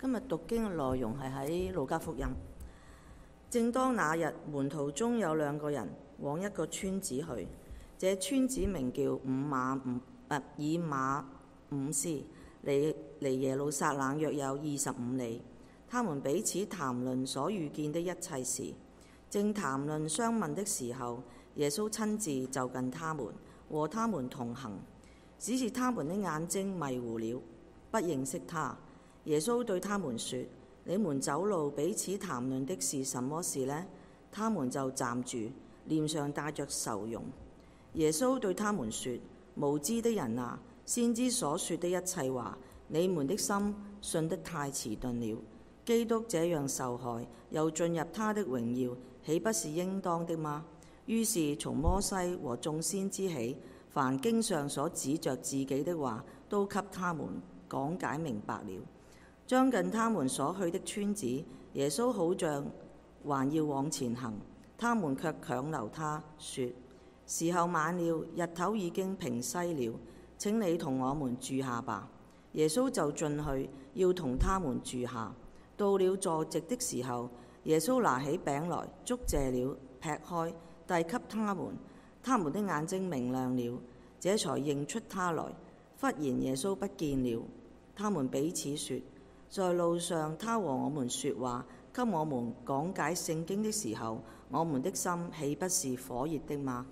今日讀經嘅內容係喺路加福音。正當那日，門徒中有兩個人往一個村子去，這村子名叫以馬忤斯，離耶路撒冷約有25里。他們彼此談論所遇見的一切事。正談論相問的時候，耶穌親自就近他們，和他們同行，只是他們的眼睛迷糊了，不認識他。耶穌對他們說：你們走路彼此談論的是什麼事呢？他們就站住，臉上帶着愁容。耶穌對他們說：無知的人啊，先知所說的一切話，你們的心信得太遲鈍了。基督這樣受害，又進入他的榮耀，豈不是應當的嗎？於是從摩西和眾先知起，凡經上所指着自己的話，都給他們講解明白了。將近他們所去的村子，耶穌好像還要往前行，他們卻強留他，說：時候晚了，日頭已經平西了，請你同我們住下吧。耶穌就進去，要同他們住下。到了坐席的時候，耶穌拿起餅來，祝謝了，劈開，遞給他們。他們的眼睛明亮了，這才認出他來。忽然耶穌不見了，他們彼此說：在路上他和我們說話，給我們講解聖經的時候，我們的心豈不是火熱的嗎？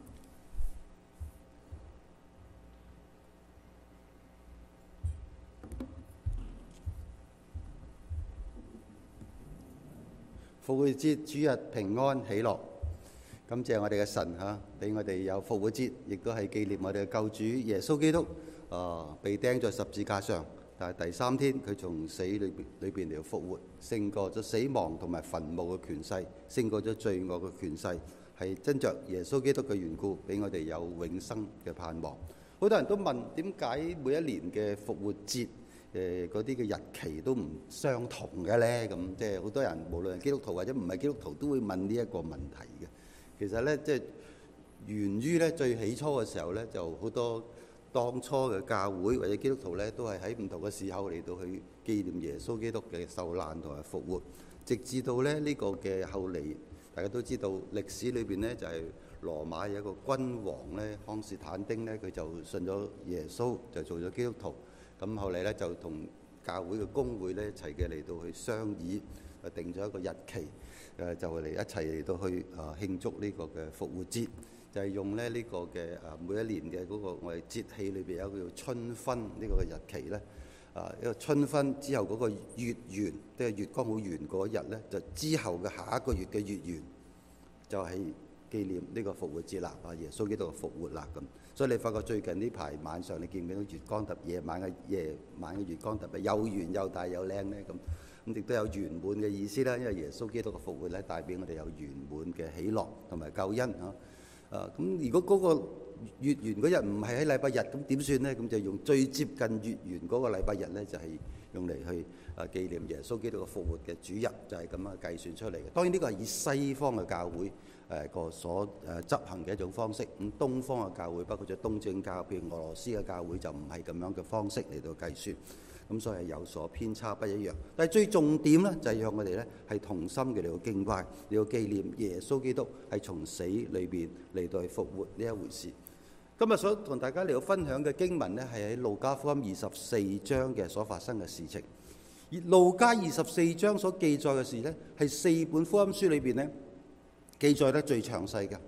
復活節主日平安喜樂，感謝我哋嘅神俾我哋有復活節，亦都係紀念我哋嘅救主耶穌基督被釘在十字架上，但係第三天佢從死裏邊嚟復活，勝過咗死亡同埋墳墓嘅權勢，勝過咗罪惡嘅權勢，係真着耶穌基督嘅緣故，俾我哋有永生嘅盼望。好多人都問點解每一年嘅復活節嗰啲嘅日期都唔相同嘅咧？咁即係好多人無論係基督徒或者唔係基督徒都會問呢一個問題嘅。其實咧，即係源於咧最起初嘅時候咧，就好多當初嘅教會或者基督徒咧，都係喺唔同嘅時候嚟到去紀念耶穌基督嘅受難同埋復活，直至到咧呢個嘅後嚟，大家都知道歷史裏邊咧就係羅馬有一個君王咧，康斯坦丁咧，佢就信咗耶穌，就做咗基督徒。咁後嚟咧就同教會嘅公會咧一齊嘅嚟到去商議，定咗一個日期，就嚟一齊嚟到去慶祝呢個嘅復活節，就係用咧呢個嘅每一年嘅嗰個我哋節氣裏邊有一個叫春分呢個嘅日期咧，一個春分之後嗰個月圓，即係月光好圓嗰日咧，就之後嘅下一個月嘅月圓就係紀念呢個復活節啦，耶穌基督嘅復活啦咁。所以你發覺最近呢排晚上你見唔見到月光特別夜晚嘅月光特別又圓又大又靚咧咁亦都有圓滿嘅意思啦，因為耶穌基督嘅復活咧帶俾我哋有圓滿嘅喜樂同埋救恩咁如果嗰個月圓嗰日唔係喺禮拜日，咁點算呢？咁就用最接近月圓嗰個禮拜日咧，就係用嚟去紀念耶穌基督嘅復活嘅主日，就係咁樣計算出嚟嘅。當然呢個係以西方嘅教會個所執行嘅一種方式，咁東方嘅教會包括咗東正教，譬如俄羅斯嘅教會就唔係咁樣嘅方式嚟到計算，咁所以係有所偏差不一樣。但係最重點咧就係讓我哋咧係同心嘅嚟到敬拜，嚟到紀念耶穌基督係從死裏邊嚟到去復活呢一回事。今日所同大家嚟到分享嘅經文咧係喺路加福音24章嘅所發生嘅事情。而路加24章所記載嘅事咧係4本福音書裏邊咧記載得最詳細嘅。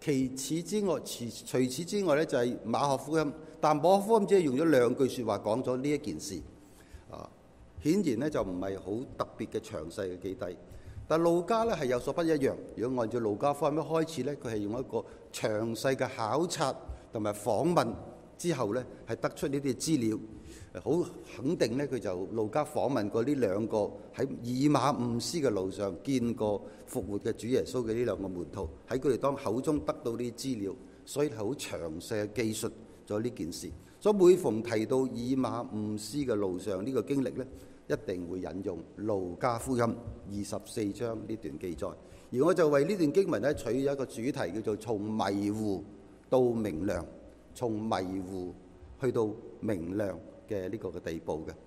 除此之外咧就係馬可福音，但馬可福音只係用咗2句説話講咗呢一件事，顯然咧就唔係好特別嘅詳細嘅記低。但路加咧係有所不一樣。如果按照路加福音一開始咧，佢係用一個詳細嘅考察同埋訪問之後咧，係得出呢啲資料，好肯定咧佢就路加訪問過呢2個喺以馬忤斯嘅路上見過復活嘅主耶穌嘅呢2個門徒，喺佢哋當口中得到呢啲資料，所以係好詳細嘅記述咗呢件事。所以每逢提到以馬忤斯嘅路上呢個經歷咧，一定會引用路加福音24章呢段記載。而我就為呢段經文咧取一個主題，叫做從迷糊到明亮，從迷糊去到明亮嘅呢個嘅地步嘅。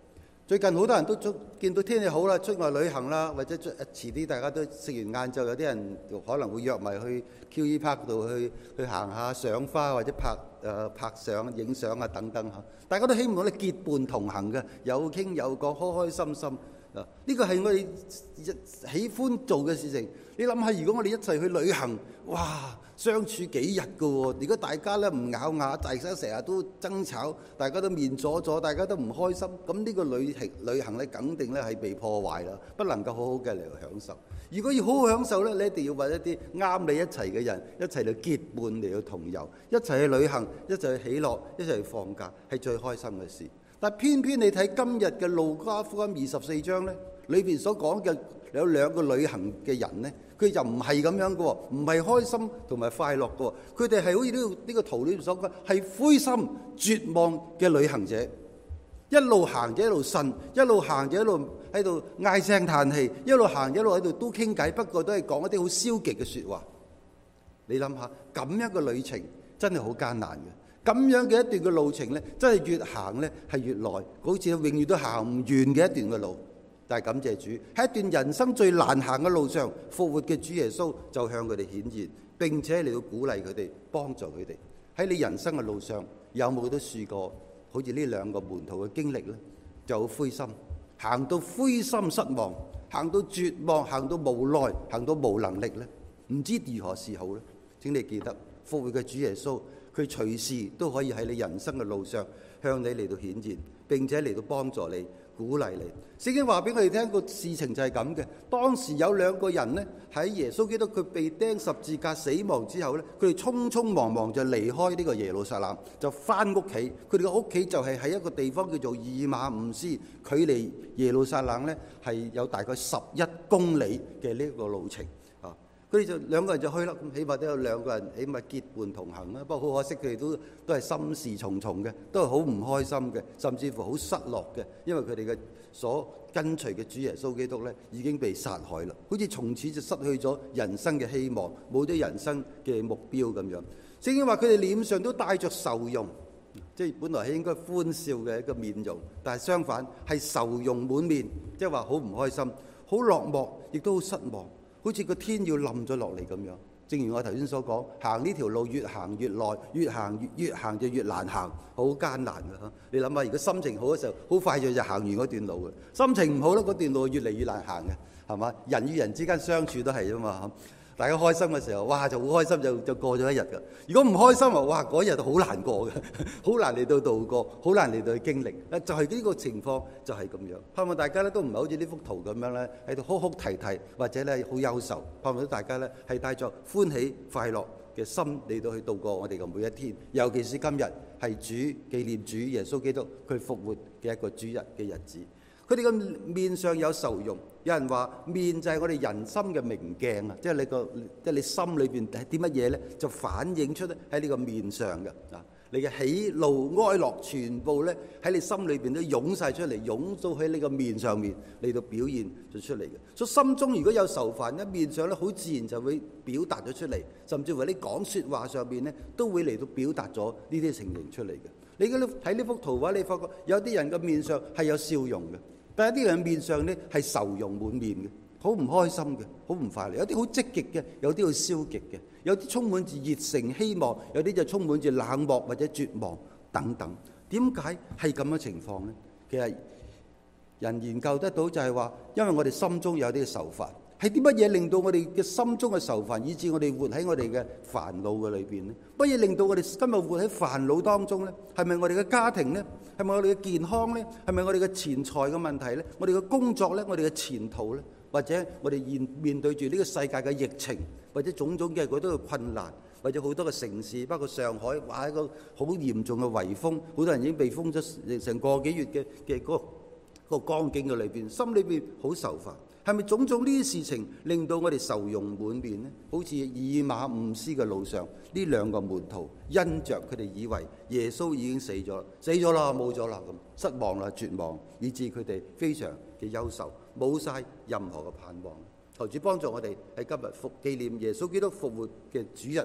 最近好多人都見到天氣好啦，出外旅行啦，或者遲啲大家都食完晏晝，有啲人可能會約埋去 QE Park 度去行下賞花，或者拍相、影相啊等等嚇。大家都希望我哋結伴同行嘅，有傾有講，開開心心。呢個係我哋喜歡做嘅事情。你諗下，如果我哋一齊去旅行，哇，相處幾日㗎喎？如果大家咧唔咬牙，大家成日都爭吵，大家都面阻阻，大家都唔開心，咁呢個旅行咧，肯定咧係被破壞啦，不能夠好好嘅嚟享受。如果要好好享受咧，你一定要揾一啲啱你一齊嘅人，一齊嚟結伴嚟到同遊，一齊去旅行，一齊去喜樂，一齊去放假，係最開心嘅事。但偏偏你睇今日嘅路加福音24章咧，裏邊所講嘅有兩個旅行嘅人咧，佢就唔係咁樣嘅喎，唔係開心同埋快樂嘅喎，佢哋係好似呢個圖裏邊所講，係灰心絕望嘅旅行者，一路行就一路呻，一路行就一路喺度唉聲嘆氣，一路行一路喺度都傾偈，不過都係講一啲好消極嘅説話。你諗下，咁樣嘅旅程真係好艱難嘅。咁樣嘅一段嘅路程咧，真係越行咧係越耐，好似永遠都行唔完嘅一段嘅路。但係感謝主，喺一段人生最難行嘅路上，復活嘅主耶穌就向佢哋顯現，並且嚟到鼓勵佢哋，幫助佢哋。喺你人生嘅路上，有冇都試過好似呢兩個門徒嘅經歷咧？就好灰心，行到灰心失望，行到絕望，行到無奈，行到無能力咧，唔知如何是好咧？請你記得，復活嘅主耶穌，佢隨時都可以喺你人生嘅路上向你嚟到顯現，並且嚟到幫助你、鼓勵你。聖經話俾我哋聽個事情就係咁嘅。當時有兩個人呢，喺耶穌基督佢被釘十字架死亡之後呢，佢哋匆匆忙忙就離開呢個耶路撒冷，就翻屋企。佢哋嘅屋企就係喺一個地方叫做以馬忤斯，距離耶路撒冷呢係有大概11公里嘅呢個路程。佢哋就兩個人就去啦，咁起碼都有兩個人起碼結伴同行啦。不過好可惜，佢哋都係心事重重嘅，都係好唔開心嘅，甚至乎好失落嘅，因為佢哋嘅所跟隨嘅主耶穌基督咧已經被殺害啦，好似從此就失去咗人生嘅希望，冇咗人生嘅目標咁樣。聖經話佢哋臉上都帶着愁容，即係本來係應該歡笑嘅一個面容，但係相反係愁容滿面，即係話好唔開心、好落寞，亦都好失望。好似個天要冧咗落嚟咁樣，正如我頭先所講，行呢條路越行越耐，越行就越難行，好艱難嘅嚇。你諗下，如果心情好嘅時候，好快就行完嗰段路嘅；心情唔好咧，嗰段路越嚟越難行嘅，係嘛？人與人之間相處都係啊嘛。大家開心嘅時候，哇就好開心，就過咗一日㗎。如果唔開心啊，哇嗰日好難過嘅，好難嚟到度過，好難嚟到去經歷。就係呢個情況就係咁樣。盼望大家咧都唔係好似呢幅圖咁樣咧，喺度哭哭啼啼，或者咧好憂愁。盼望大家咧係帶着歡喜快樂嘅心嚟到去度過我哋嘅每一天。尤其是今日係主紀念主耶穌基督佢復活嘅一個主日嘅日子。佢哋嘅面上有愁容，有人話面就係我哋人心嘅明鏡啊，即係你心裏邊係啲乜嘢咧，就反映出咧喺呢個面上嘅啊。你嘅喜怒哀樂全部咧喺你心裏邊都湧晒出嚟，湧到喺你個面上面嚟到表現咗出嚟嘅。所以心中如果有愁煩咧，面上咧好自然就會表達咗出嚟，甚至乎你講説話上邊咧都會嚟到表達咗呢啲情形出嚟嘅。你睇呢幅圖畫，你發覺有啲人嘅面上係有笑容嘅。但係啲人面上咧係愁容滿面嘅，好唔開心嘅，好唔快樂。有啲好積極嘅，有啲好消極嘅，有啲充滿住熱誠希望，有啲就充滿住冷漠或者絕望等等。點解係咁嘅情況呢？其實人研究得到就係話，因為我哋心中有啲愁煩。係啲乜嘢令到我哋嘅心中嘅愁煩，以致我哋活喺我哋嘅煩惱嘅裏邊呢？乜嘢令到我哋今日活喺煩惱當中呢？係咪我哋嘅家庭呢？係咪我哋嘅健康呢？係咪我哋嘅錢財嘅問題呢？我哋嘅工作呢？我哋嘅前途呢？或者我哋面對住呢個世界嘅疫情，或者種種嘅好多嘅困難，或者好多嘅城市，包括上海，話一個好嚴重嘅圍封，好多人已經被封咗成個幾月嘅嗰個光景嘅裏邊，心裏邊好愁煩。係咪種種呢啲事情令到我哋愁容滿面呢？好似以馬忤斯嘅路上，呢兩個門徒因着佢哋以為耶穌已經死咗啦，冇咗啦，咁失望啦，絕望，以致佢哋非常嘅憂愁，冇晒任何嘅盼望。求主幫助我哋喺今日紀念耶穌基督復活嘅主日，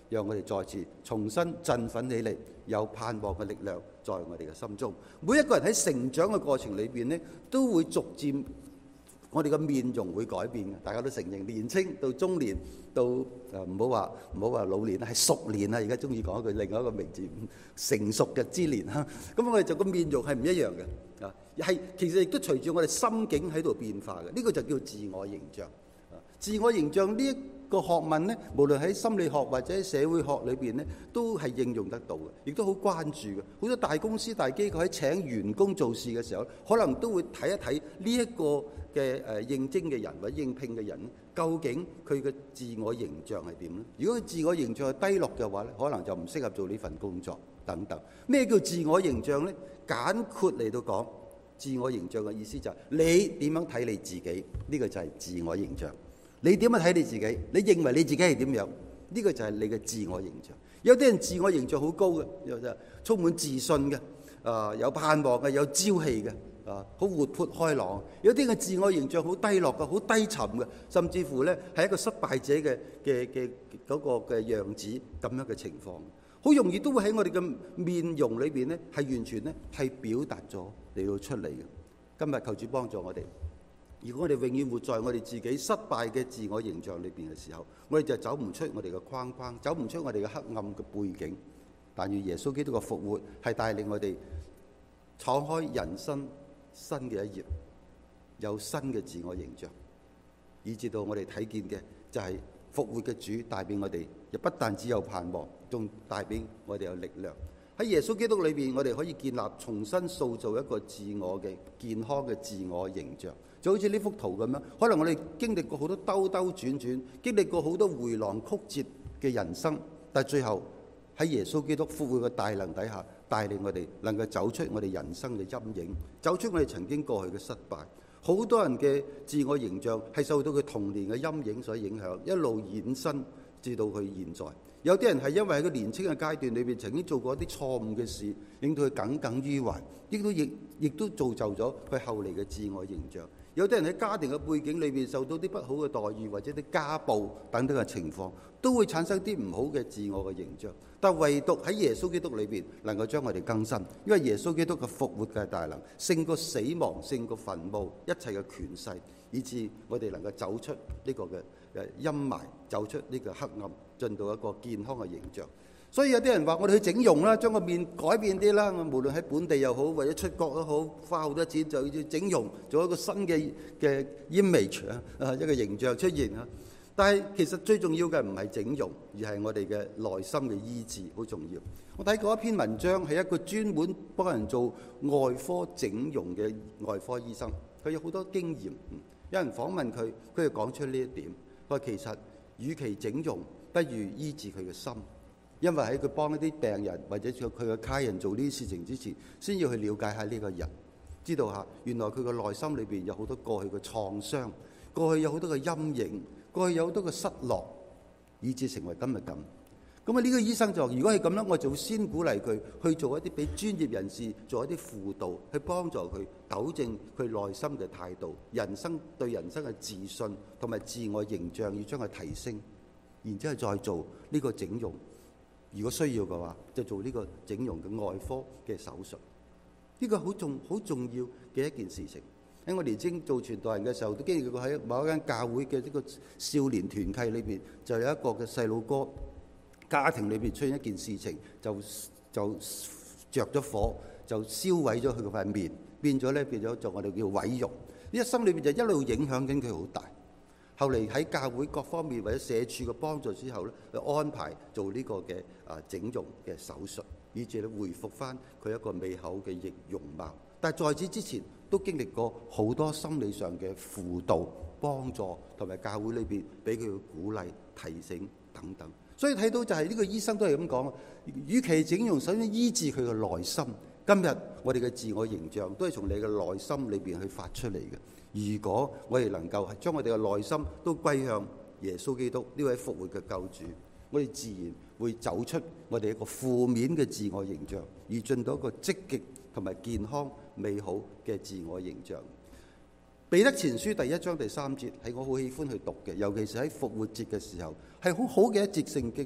讓我哋再次重新振奮起嚟，有盼望嘅力量在我哋嘅心中。每一個人喺成長嘅過程裏邊呢，都會逐漸我哋嘅面容會改變嘅。大家都承認，年青到中年到唔好話老年啦，係熟年啦。而家中意講一句另外一個名字，成熟嘅之年哈。咁我哋就個面容係唔一樣嘅啊，係其實亦都隨住我哋心境喺度變化嘅。呢個就叫自我形象。自我形象呢一個學問呢，無論喺心理學或者社會學裏邊呢，都係應用得到嘅，亦都好關注嘅。好多大公司大機構喺請員工做事嘅時候，可能都會睇一睇呢一個嘅應徵嘅人或者應聘嘅人，究竟佢嘅自我形象係點呢？如果佢自我形象係低落嘅話呢，可能就唔適合做呢份工作等等。咩叫自我形象呢？簡括嚟到講，自我形象嘅意思就係你點樣睇你自己，呢個就係自我形象。你點樣睇你自己？你認為你自己係點樣？呢個就係你嘅自我形象。有啲人自我形象好高嘅，有就充滿自信嘅，有盼望嘅，有朝氣嘅，好活潑開朗。有啲嘅自我形象好低落嘅，好低沉嘅，甚至乎呢係一個失敗者嘅嗰個嘅樣子咁樣嘅情況，好容易都會喺我哋嘅面容裏邊呢，係完全呢係表達咗嚟到出嚟嘅。今日求主幫助我哋。如果我哋永遠活在我哋自己失敗嘅自我形象裏邊嘅時候，我哋就走唔出我哋嘅框框，走唔出我哋嘅黑暗嘅背景。但願耶穌基督嘅復活係帶領我哋敞開人生新嘅一頁，有新嘅自我形象，以至到我哋睇見嘅就係復活嘅主帶俾我哋，又不但只有盼望，仲帶俾我哋有力量。喺耶穌基督裏邊，我哋可以建立重新塑造一個自我嘅健康嘅自我形象。就好似呢幅圖咁樣，可能我哋經歷過好多兜兜轉轉，經歷過好多迴廊曲折嘅人生，但係最後喺耶穌基督復活嘅大能底下，帶領我哋能夠走出我哋人生嘅陰影，走出我哋曾經過去嘅失敗。好多人嘅自我形象係受到佢童年嘅陰影所影響，一路衍生至到佢現在。有啲人係因為喺佢年輕嘅階段裏邊曾經做過一啲錯誤嘅事，令到佢耿耿於懷，亦都造就咗佢後嚟嘅自我形象。有啲人喺家庭嘅背景裏邊受到啲不好嘅待遇，或者啲家暴等等嘅情況，都會產生啲唔好嘅自我嘅形象。但唯獨喺耶穌基督裏邊能夠將我哋更新，因為耶穌基督嘅復活嘅大能勝過死亡，勝過墳墓一切嘅權勢，以致我哋能夠走出呢個嘅陰霾，走出呢個黑暗，進到一個健康嘅形象。所以有啲人話我哋去整容啦，將個面改變啲啦，無論喺本地又好，或者出國都好，花好多錢就要整容，做一個新嘅 image 一個形象出現啊。但係其實最重要嘅唔係整容，而係我哋嘅內心嘅醫治好重要。我睇過一篇文章，係一個專門幫人做外科整容嘅外科醫生，佢有好多經驗。有人訪問佢，佢就講出呢一點。佢話其實與其整容，不如醫治佢嘅心。因為喺佢幫一啲病人或者佢嘅家人做呢啲事情之前，先要去了解下呢個人，知道下原來佢嘅內心裏邊有好多過去嘅創傷，過去有好多嘅陰影，過去有好多嘅失落，以致成為今日咁。咁啊，呢個醫生就話：如果係咁樣，我就會先鼓勵佢去做一啲俾專業人士做一啲輔導，去幫助佢糾正佢內心嘅態度、對人生嘅自信同埋自我形象，要將佢提升，然之後再做呢個整容。如果需要嘅話，就做呢個整容嘅外科嘅手術。呢個好重要嘅一件事情。喺我年青做傳道人嘅時候，都經歷過喺某一間教會嘅呢個少年團契裏邊，就有一個嘅細路哥家庭裏邊出現一件事情，就着咗火，就燒毀咗佢嗰塊面，變咗就我哋叫毀容。呢一生裏邊就一路影響緊佢好大。後嚟喺教會各方面或者社署嘅幫助之後咧，就安排做呢個嘅整容嘅手術，以至咧恢復翻佢一個美好嘅容貌。但係在此之前，都經歷過好多心理上嘅輔導、幫助，同埋教會裏邊俾佢嘅鼓勵、提醒等等。所以睇到就係呢個醫生都係咁講，與其整容，首先醫治佢嘅內心。今日我哋嘅自我形象都係從你嘅內心裏邊去發出嚟嘅。如果我哋能夠將我哋嘅內心都歸向耶穌基督呢位復活嘅救主，我哋自然會走出我哋一個負面嘅自我形象，而進到一個積極同埋健康美好嘅自我形象。彼得前書第1章第3節係我好喜歡去讀嘅，尤其是喺復活節嘅時候，係好好嘅一節聖經。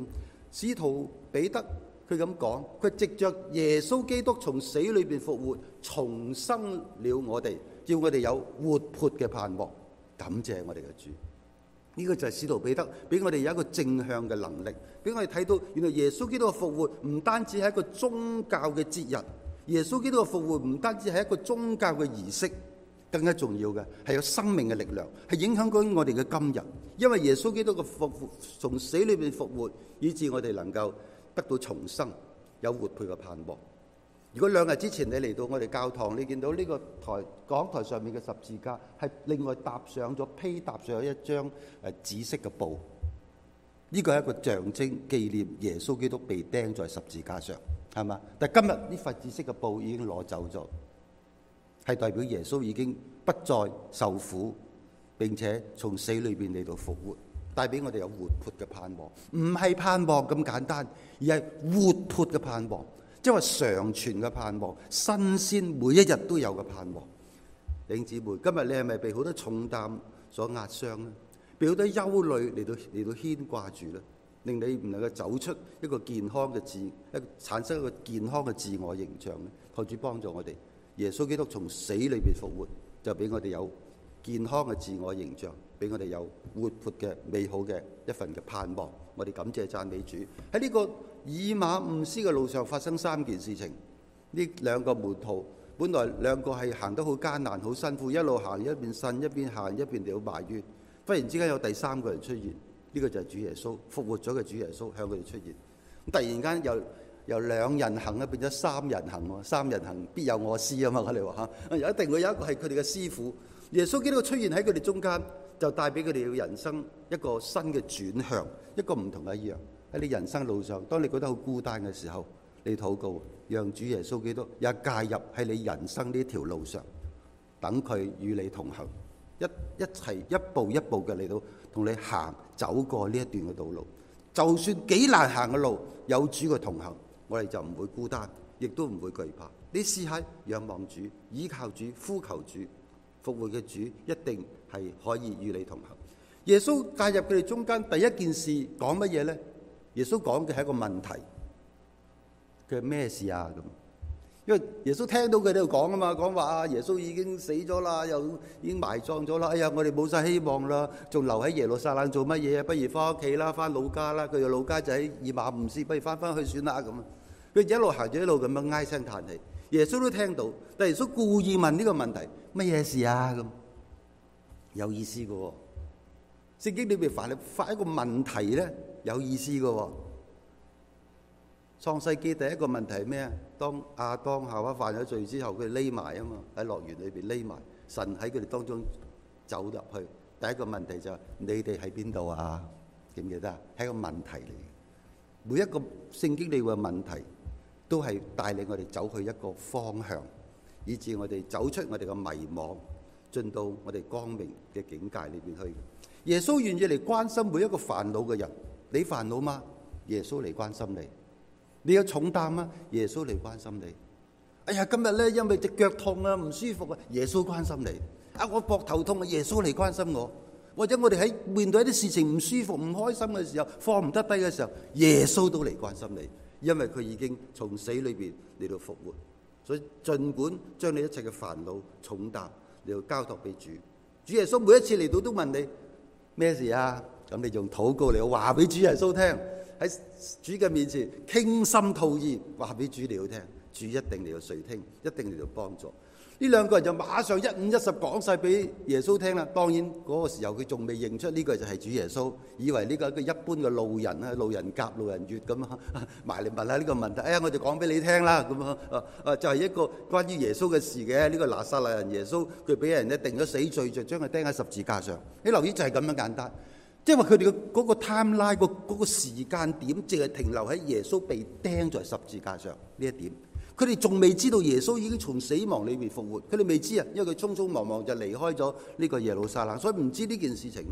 使徒彼得佢咁講，佢藉着耶穌基督從死裏邊復活，重生了我哋，叫我哋有活潑嘅盼望。感謝我哋嘅主。呢個就係使徒彼得俾我哋有一個正向嘅能力，俾我哋睇到原來耶穌基督嘅復活唔單止係一個宗教嘅節日，耶穌基督嘅復活唔單止係一個宗教嘅儀式，更加重要嘅係有生命嘅力量，係影響緊我哋嘅今日。因為耶穌基督嘅復活，從死裏邊復活，以致我哋能夠得到重生，有活潑嘅盼望。如果2日之前你嚟到我哋教堂，你見到呢個講台上面嘅十字架係另外披搭上一張紫色嘅布，呢個係一個象徵紀念耶穌基督被釘在十字架上，係嘛？但係今日呢塊紫色嘅布已經攞走咗，係代表耶穌已經不再受苦，並且從死裏邊嚟到復活，帶俾我哋有活潑嘅盼望。唔係盼望咁簡單，而係活潑嘅盼望。即係話常存嘅盼望，新鮮每一日都有嘅盼望。弟兄姊妹，今日你係咪被好多重擔所壓傷呢？被好多憂慮嚟到牽掛住呢？令你唔能夠走出一個健康嘅產生一個健康嘅自我形象呢？求主幫助我哋。耶穌基督從死裏邊復活，就俾我哋有健康嘅自我形象，俾我哋有活潑嘅美好嘅一份嘅盼望。我哋感謝讚美主。喺呢個以馬忤斯嘅路上發生3件事情。呢2個門徒本來2個係行得好艱難、好辛苦，一路行一邊呻一邊行一邊嚟到埋怨。忽然之間有第3個人出現，呢個就係主耶穌，復活咗嘅主耶穌向佢哋出現。突然間由2人行變咗3人行喎，3人行必有我師啊嘛！我哋話嚇，一定會有一個係佢哋嘅師傅。耶穌基督出現喺佢哋中間，就帶俾佢哋人生一個新嘅轉向，一個唔同嘅一樣。喺你人生路上，當你覺得好孤單嘅時候，你禱告，讓主耶穌基督也介入喺你人生呢條路上，等佢與你同行，一齊一步一步嘅嚟到同你走過呢一段嘅道路。就算幾難行嘅路，有主嘅同行，我哋就唔會孤單，亦都唔會懼怕。你試下仰望主，依靠主，呼求主，復活嘅主一定係可以與你同行。耶穌介入佢哋中間，第一件事講乜嘢呢？耶穌講嘅係一個問題，佢係咩事啊？咁，因為耶穌聽到佢哋喺度講啊嘛，講話啊，耶穌已經死咗啦，又已經埋葬咗啦。哎呀，我哋冇晒希望啦，仲留喺耶路撒冷做乜嘢啊？不如翻屋企啦，翻老家啦。佢嘅老家就喺以馬忤斯，不如翻去算啦咁。佢一路行住一路咁樣唉聲嘆氣。耶穌都聽到，但耶穌故意問呢個問題：乜嘢事啊？咁有意思嘅喎。聖經裏邊凡係發一個問題咧，有意思嘅喎。創世記第一個問題係咩啊？當亞當夏娃犯咗罪之後，佢哋匿埋啊嘛，喺樂園裏邊匿埋。神喺佢哋當中走入去，第一個問題就係：你哋喺邊度啊？記唔記得啊？係一個問題嚟嘅。每一個聖經裏嘅問題，都係帶領我哋走去一個方向，以致我哋走出我哋嘅迷惘，進到我哋光明嘅境界裏邊去。耶穌願意嚟關心每一個煩惱嘅人。你煩惱嗎？耶穌嚟關心你。你有重擔嗎？耶穌嚟關心你。哎呀，今日咧因為隻腳痛啊，唔舒服啊，耶穌關心你。啊，我膊頭痛啊，耶穌嚟關心我。或者我哋喺面對一啲事情唔舒服、唔開心嘅時候，放唔得低嘅時候，耶穌都嚟關心你，因為佢已經從死裏邊嚟到復活。所以儘管將你一切嘅煩惱重擔嚟到交託俾主，主耶穌每一次嚟到都問你咩事啊？咁你用禱告嚟話俾主耶穌聽，喺主嘅面前傾心吐意話俾主嚟到聽，主一定嚟到垂聽，一定嚟到幫助。呢2個人就馬上一五一十講晒俾耶穌聽啦。當然嗰個時候佢仲未認出呢個就係主耶穌，以為呢個係一個一般嘅路人啊，路人甲、路人乙咁啊，埋嚟問下呢個問題。哎呀，我就講俾你聽啦，咁啊就係一個關於耶穌嘅事嘅。呢個拿撒勒人耶穌，佢俾人咧定咗死罪，就將佢釘喺十字架上。你留意就係咁樣簡單，即係話佢哋嘅嗰個 timeline 嗰個時間點，淨係停留喺耶穌被釘在十字架上呢一點。佢哋仲未知道耶穌已經從死亡裏面復活，佢哋未知啊，因為佢匆匆忙忙就離開咗呢個耶路撒冷，所以唔知呢件事情。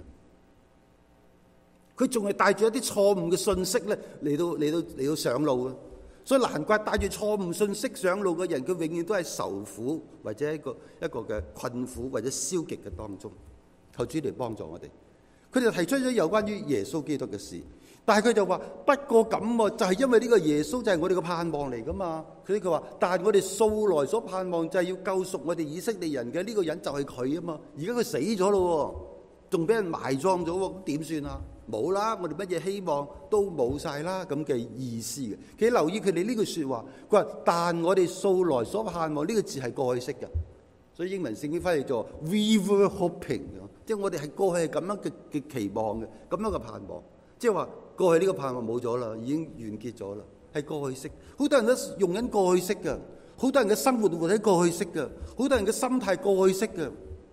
佢仲係帶住一啲錯誤嘅信息咧嚟到上路嘅，所以難怪帶住錯誤信息上路嘅人，佢永遠都係受苦或者一個嘅困苦或者消極嘅當中。求主嚟幫助我哋。佢哋提出咗有關於耶穌基督嘅事， 但係佢就話不過咁喎，就係因為呢個耶穌就係我哋嘅盼望嚟噶嘛。佢話，但係我哋素來所盼望就係要救贖我哋以色列人嘅呢個人就係佢啊嘛。而家佢死咗咯，仲俾人埋葬咗喎，咁點算啊？冇啦，我哋乜嘢希望都冇晒啦，咁嘅意思嘅。佢留意佢哋呢句説話，佢話但我哋素來所盼望呢個字係過去式嘅，所以英文聖經翻譯做 We were hoping， 即係我哋係過去係咁樣嘅期望嘅，咁樣嘅盼望，即係話過去呢個盼望冇咗啦，已經完結咗啦，係過去式。好多人都用緊過去式嘅，好多人嘅生活活喺過去式嘅，好多人嘅心態過去式嘅，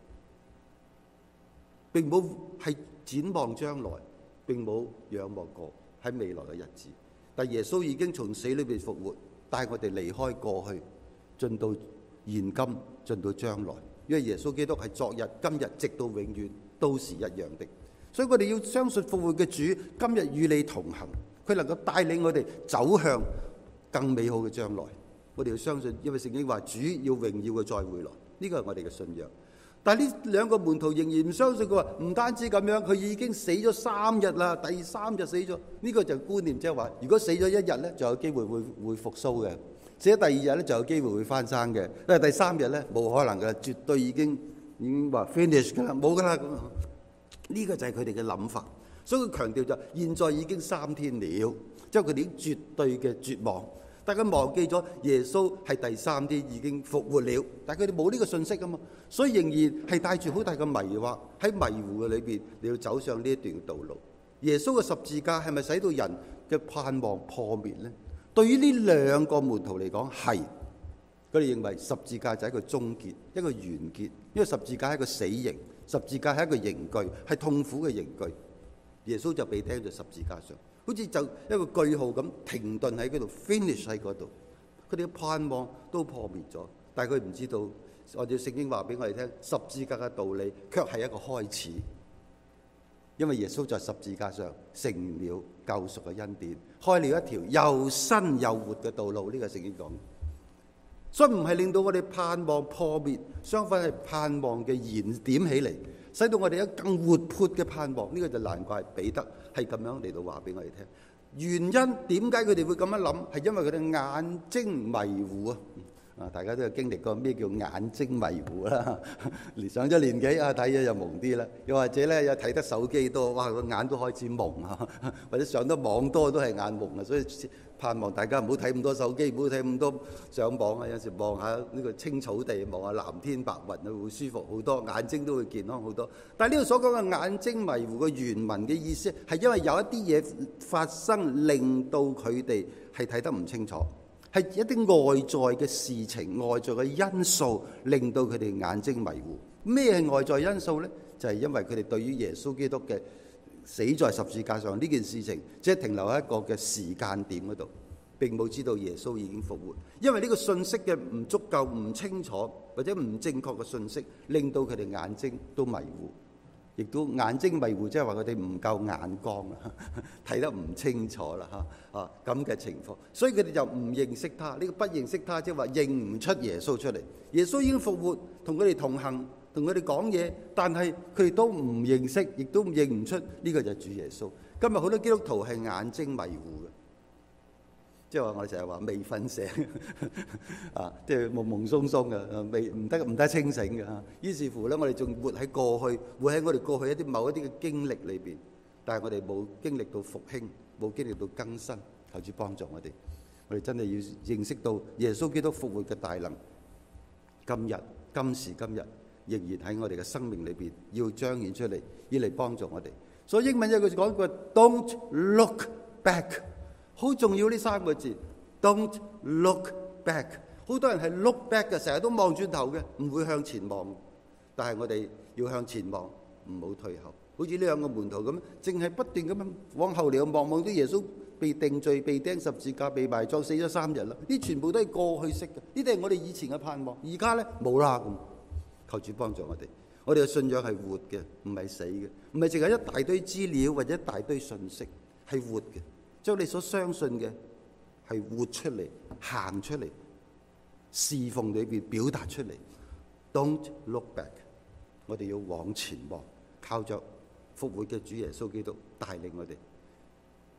並冇係展望將來。並冇仰望過喺未來嘅日子，但耶穌已經從死裏邊復活，帶我哋離開過去，進到現今，進到將來。因為耶穌基督係昨日、今日，直到永遠都是一樣的。所以我哋要相信復活嘅主今日與你同行，佢能夠帶領我哋走向更美好嘅將來。我哋要相信，因為聖經話主要榮耀嘅再回來，呢個係我哋嘅信仰。但係呢兩個門徒仍然唔相信，佢話唔單止咁樣，佢已經死咗3日啦，第3日死咗。呢個就觀念，即係話，如果死咗1日咧，就有機會會復甦嘅；死咗第2日咧，就有機會會翻生嘅。但係第3日咧，冇可能嘅，絕對已經話 finish 㗎啦，冇㗎啦。呢個就係佢哋嘅諗法，所以佢強調就現在已經3天了，即係佢哋已經絕對嘅絕望。大家忘記咗耶穌係第3天已經復活了，但係佢哋冇呢個信息啊嘛，所以仍然係帶住好大嘅迷惑，喺迷糊嘅裏邊，你要走上呢一段道路。耶穌嘅十字架係咪使到人嘅盼望破滅呢？對於呢兩個門徒嚟講係，佢哋認為十字架就係一個終結，一個完結，因為十字架係一個死刑，十字架係一個刑具，係痛苦嘅刑具。耶穌就被釘在十字架上，好似就一個句號咁停頓喺嗰度 ，finish 喺嗰度。佢哋嘅盼望都破滅咗，但係佢唔知道，按照聖經話俾我哋聽，十字架嘅道理卻係一個開始。因為耶穌在十字架上成了救贖嘅恩典，開了一條又新又活嘅道路。呢個聖經講，所以唔係令到我哋盼望破滅，相反係盼望嘅燃點起嚟，使到我哋有更活潑嘅盼望。呢個就難怪彼得係咁樣嚟到話俾我哋聽。原因點解佢哋會咁樣諗？係因為佢哋眼睛迷糊啊！大家都有經歷過咩叫眼睛迷糊啦？上咗年紀啊，睇嘢又蒙啲啦。又或者咧，有睇得手機多，哇個眼都開始蒙啊！或者上得網多都係眼蒙啊。所以盼望大家唔好睇咁多手機，唔好睇咁多上網啊。有時望下呢個青草地，望下藍天白雲啊，會舒服好多，眼睛都會健康好多。但係呢度所講嘅眼睛迷糊嘅原文嘅意思係因為有一啲嘢發生，令到佢哋係睇得唔清楚。係一啲外在嘅事情、外在嘅因素，令到佢哋眼睛迷糊。咩係外在因素呢？就係因為佢哋對於耶穌基督嘅死在十字架上呢件事情，只係停留喺一個嘅時間點嗰度，並冇知道耶穌已經復活。因為呢個信息嘅唔足夠、唔清楚或者唔正確嘅信息，令到佢哋眼睛都迷糊。亦都眼睛迷糊，即係話佢哋唔夠眼光啊，睇得唔清楚啦嚇咁嘅情況，所以佢哋就唔認識他。呢個不認識他，即係話認唔出耶穌出嚟。耶穌已經復活，同佢哋同行，同佢哋講嘢，但係佢哋都唔認識，亦都認唔出呢個就係主耶穌。今日好多基督徒係眼睛迷糊嘅。即係話我哋成日話未瞓醒即係朦朦朧朧嘅，未唔得清醒嘅。於是乎咧，我哋仲活喺過去，活喺我哋過去一啲某一啲嘅經歷裏邊，但係我哋冇經歷到復興，冇經歷到更新。求主幫助我哋，我哋真係要認識到耶穌基督復活嘅大能。今時今日，仍然喺我哋嘅生命裏邊要彰顯出嚟，要嚟幫助我哋。所以英文有句講過 ，Don't look back。好重要呢3個字 ，Don't look back。好多人係 look back 嘅，成日都望轉頭嘅，唔會向前望。但係我哋要向前望，唔好退後。好似呢兩個門徒咁，淨係不斷咁樣往後嚟望到耶穌被定罪、被釘十字架、被埋葬、死咗3日啦。呢全部都係過去式嘅，呢啲係我哋以前嘅盼望。而家咧冇啦咁，求主幫助我哋。我哋嘅信仰係活嘅，唔係死嘅，唔係淨係一大堆資料或者一大堆信息，係活嘅。將你所相信嘅係活出嚟、行出嚟、侍奉裏邊表達出嚟。Don't look back， 我哋要往前望，靠着復活嘅主耶穌基督帶領我哋。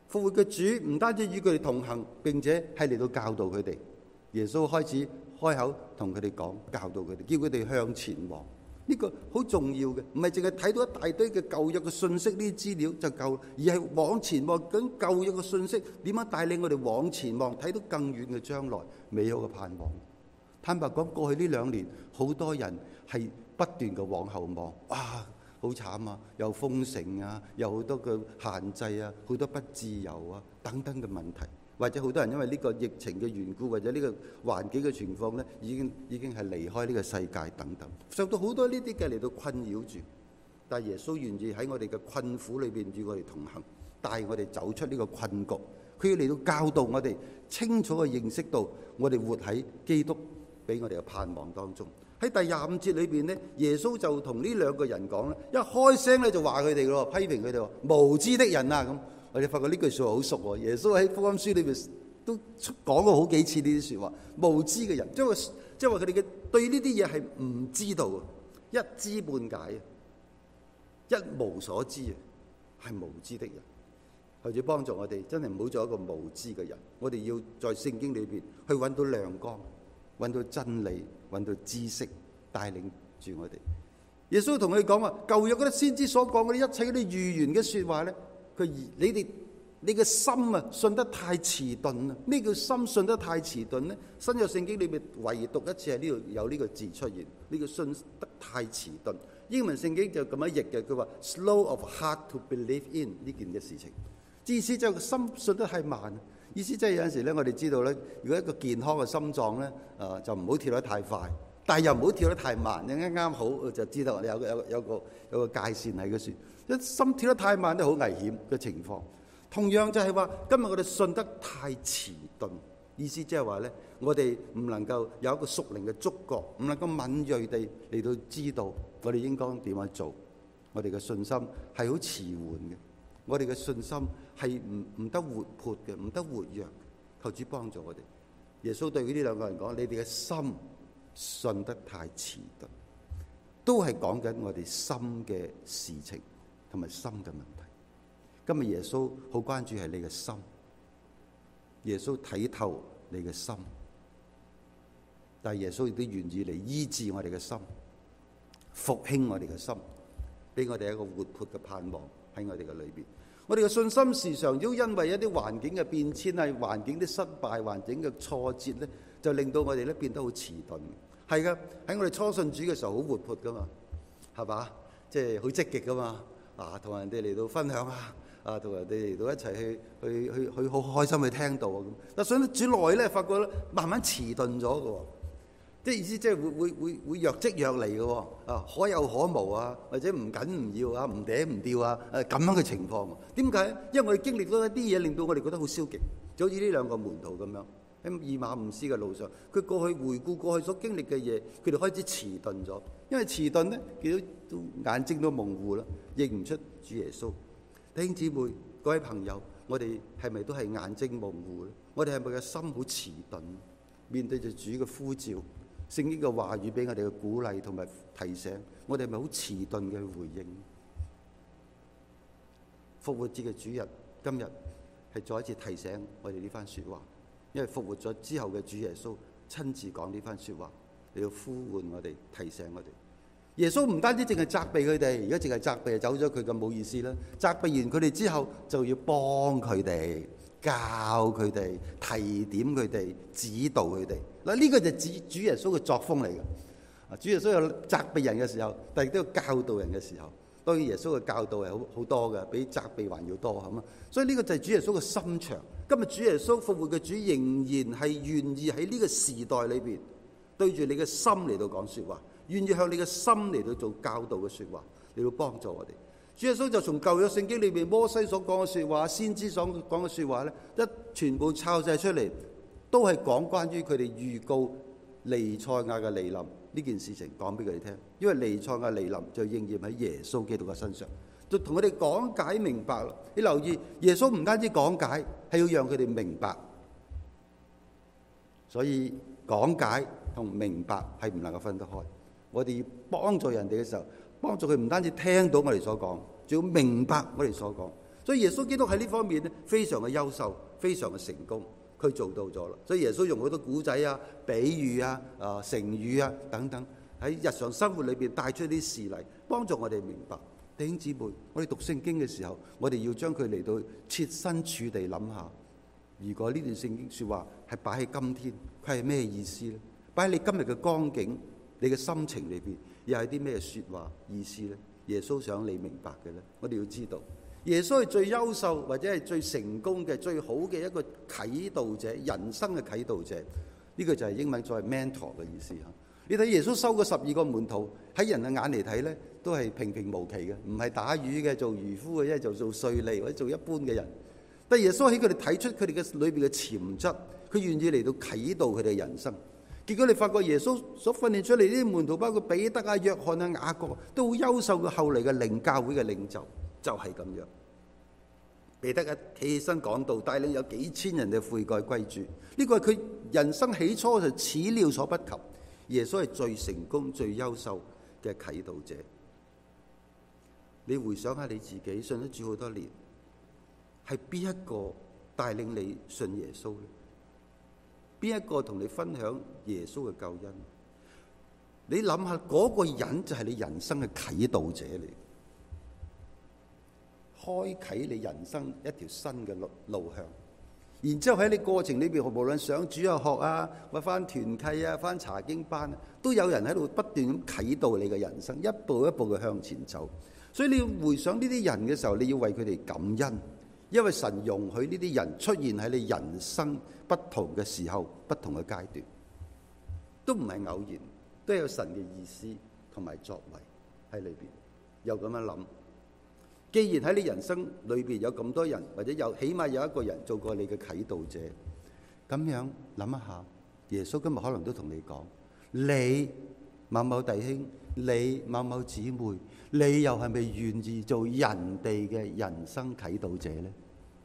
復活嘅主唔單止與佢哋同行，並且係嚟到教導佢哋。耶穌開始開口同佢哋講，教導佢哋，叫佢哋向前望。呢個好重要嘅，唔係淨係睇到一大堆嘅舊約嘅信息，呢啲資料就夠，而係往前望緊舊約嘅信息點樣帶領我哋往前望，睇到更遠嘅將來美好嘅盼望。坦白講，過去呢2年好多人係不斷嘅往後望，哇，好慘啊！又封城啊，又好多嘅限制啊，好多不自由啊等等嘅問題，或者好多人因為呢個疫情嘅緣故，或者呢個環境嘅情況呢，已經係離開呢個世界等等，受到好多呢啲嘅嚟到困擾住。但係耶穌願意喺我哋嘅困苦裏邊與我哋同行，帶我哋走出呢個困局。佢要嚟到教導我哋，清楚嘅認識到我哋活喺基督俾我哋嘅盼望當中。喺第25節裏邊呢，耶穌就同呢2個人講咧，一開聲咧就話佢哋咯，批評佢哋話無知的人啊咁。我哋發覺呢句説話好熟喎，耶穌喺福音書裏邊都講過好幾次呢啲説話。無知嘅人，即係話佢哋嘅對呢啲嘢係唔知道，一知半解，一無所知啊，係無知的人。或者幫助我哋真係唔好做一個無知嘅人，我哋要在聖經裏邊去揾到亮光，揾到真理，揾到知識，帶領住我哋。耶穌同佢哋講話，舊約嗰啲先知所講嗰啲一切嗰啲預言嘅説話咧，你嘅心啊信得太遲鈍啦。咩叫心信得太遲鈍咧？新約聖經裏邊唯獨一次係呢度有呢個字出現，呢個信得太遲鈍。英文聖經就咁樣譯嘅，佢話 slow of heart to believe in 呢件嘅事情。意思就係個心信得太慢，意思即係有陣時咧，我哋知道咧，如果一個健康嘅心臟咧，就唔好跳得太快，但係又唔好跳得太慢，你啱啱好就知道我哋有個界線喺嗰處。一心跳得太慢都好危險嘅情況。同樣就係話，今日我哋信得太遲鈍，意思即係話咧，我哋唔能夠有一個屬靈嘅觸覺，唔能夠敏鋭地嚟到知道我哋應該點樣做。我哋嘅信心係好遲緩嘅。我哋嘅信心係唔得活潑嘅，唔得活躍。求主幫助我哋。耶穌對呢2個人講：你哋嘅心信得太遲鈍，都係講緊我哋心嘅事情同埋心嘅問題。今日耶穌好關注係你嘅心，耶穌睇透你嘅心，但係耶穌亦都願意嚟醫治我哋嘅心，復興我哋嘅心，俾我哋一個活潑嘅盼望喺我哋嘅裏邊。我哋嘅信心時常都因為一啲環境嘅變遷啊、環境啲失敗、環境嘅挫折咧，就令到我哋咧變得好遲鈍。係噶，喺我哋初信主嘅時候好活潑噶嘛，係嘛？即係好積極噶嘛，同人哋嚟到分享同人哋嚟到一齊去好開心去聽到啊咁。但係信咗主耐咧，發覺咧慢慢遲鈍咗嘅喎。即係意思即係會若即若離嘅喎，可有可無啊，或者唔緊唔要啊，唔嗲唔吊啊，咁樣嘅情況。點解？因為我哋經歷到一啲嘢，令到我哋覺得好消極，就好似呢2個門徒咁樣喺以馬忤斯嘅路上，佢過去回顧過去所經歷嘅嘢，佢哋開始遲鈍咗。因為遲鈍咧，佢都眼睛都模糊啦，認唔出主耶穌。弟兄姊妹、各位朋友，我哋係咪都係眼睛模糊咧？我哋係咪嘅心好遲鈍？面對住主嘅呼召，聖經嘅話語俾我哋嘅鼓勵同埋提醒，我哋係咪好遲鈍嘅回應？復活節嘅主日，今日係再一次提醒我哋呢番說話，因為復活咗之後嘅主耶穌親自講呢番說話，你要呼喚我哋，提醒我哋。耶穌唔單止淨係責備佢哋，而家淨係責備就走咗佢咁冇意思啦。責備完佢哋之後，就要幫佢哋。教佢哋，提點佢哋，指導佢哋。嗱，呢個就係主耶穌嘅作風嚟嘅。主耶穌有責備人嘅時候，但亦都有教導人嘅時候。當然耶穌嘅教導係好多嘅，比責備還要多，係嘛？所以呢個就係主耶穌嘅心腸。今日主耶穌復活嘅主仍然係願意喺呢個時代裏邊對住你嘅心嚟到講說話，願意向你嘅心嚟到做教導嘅說話，嚟到幫助我哋。主耶穌就從舊約聖經裏面摩西所講嘅說話、先知所講嘅說話咧，一全部抄晒出嚟，都係講關於佢哋預告彌賽亞嘅嚟臨呢件事情，講俾佢哋聽。因為彌賽亞嚟臨就應驗喺耶穌基督嘅身上，就同佢哋講解明白啦。你留意，耶穌唔單止講解，係要讓佢哋明白。所以講解同明白係唔能夠分得開。我哋要幫助人哋嘅時候，幫助佢唔單止聽到我哋所講，仲要明白我哋所講。 所以耶穌基督喺呢方面咧非常嘅優秀，非常嘅成功，佢做到咗啦。所以耶穌用好多古仔啊、比喻啊、成語啊等等，喺日常生活裏邊帶出啲事例，幫助我哋明白。弟兄姊妹，我哋讀聖經嘅時候，我哋要將佢嚟到設身處地諗下，如果呢段聖經說話係擺喺今天，佢係咩意思呢？擺喺你今日嘅光景、你嘅心情裏邊，又係啲咩說話意思呢？耶穌想你明白嘅呢，我哋要知道，耶穌係最優秀或者係最成功嘅、最好嘅一個啟導者，人生嘅啟導者。呢個就係英文所謂 mentor 嘅意思嚇。你睇耶穌收嗰12個門徒，喺人嘅眼嚟睇呢，都係平平無奇嘅，唔係打魚嘅、做漁夫嘅，一係就做稅吏或者做一般嘅人。但耶穌喺佢哋睇出佢哋嘅裏邊嘅潛質，佢願意嚟到啟導佢哋嘅人生。結果你發覺耶穌所訓練出嚟呢啲門徒，包括彼得啊、約翰啊、雅各，都好優秀嘅後嚟嘅領教會嘅領袖，就係咁樣。彼得企起身講道，帶領有幾千人嘅悔改歸主，呢個係佢人生起初就始料所不及。耶穌係最成功、最優秀嘅啟導者。你回想下你自己信咗主好多年，係邊一個帶領你信耶穌呢？邊一個同你分享耶穌嘅救恩？你諗下，嗰個人就係你人生嘅啟導者嚟，開啟你人生一條新嘅路向。然之後喺你過程裏邊，無論上主日學啊，或翻團契啊，翻查經班啊，都有人喺度不斷咁啟導你嘅人生，一步一步嘅向前走。所以你要回想呢啲人嘅時候，你要為佢哋感恩，因為神容許呢啲人出現喺你人生不同嘅時候、不同嘅階段，都唔係偶然，都有神嘅意思同埋作為喺裏邊。又咁樣諗，既然喺你人生裏邊有咁多人，或者有起碼有一個人做過你嘅啟導者，咁樣諗一下，耶穌今日可能都同你講：你某某弟兄，你某某姊妹，你又係咪願意做人哋嘅人生啟導者呢？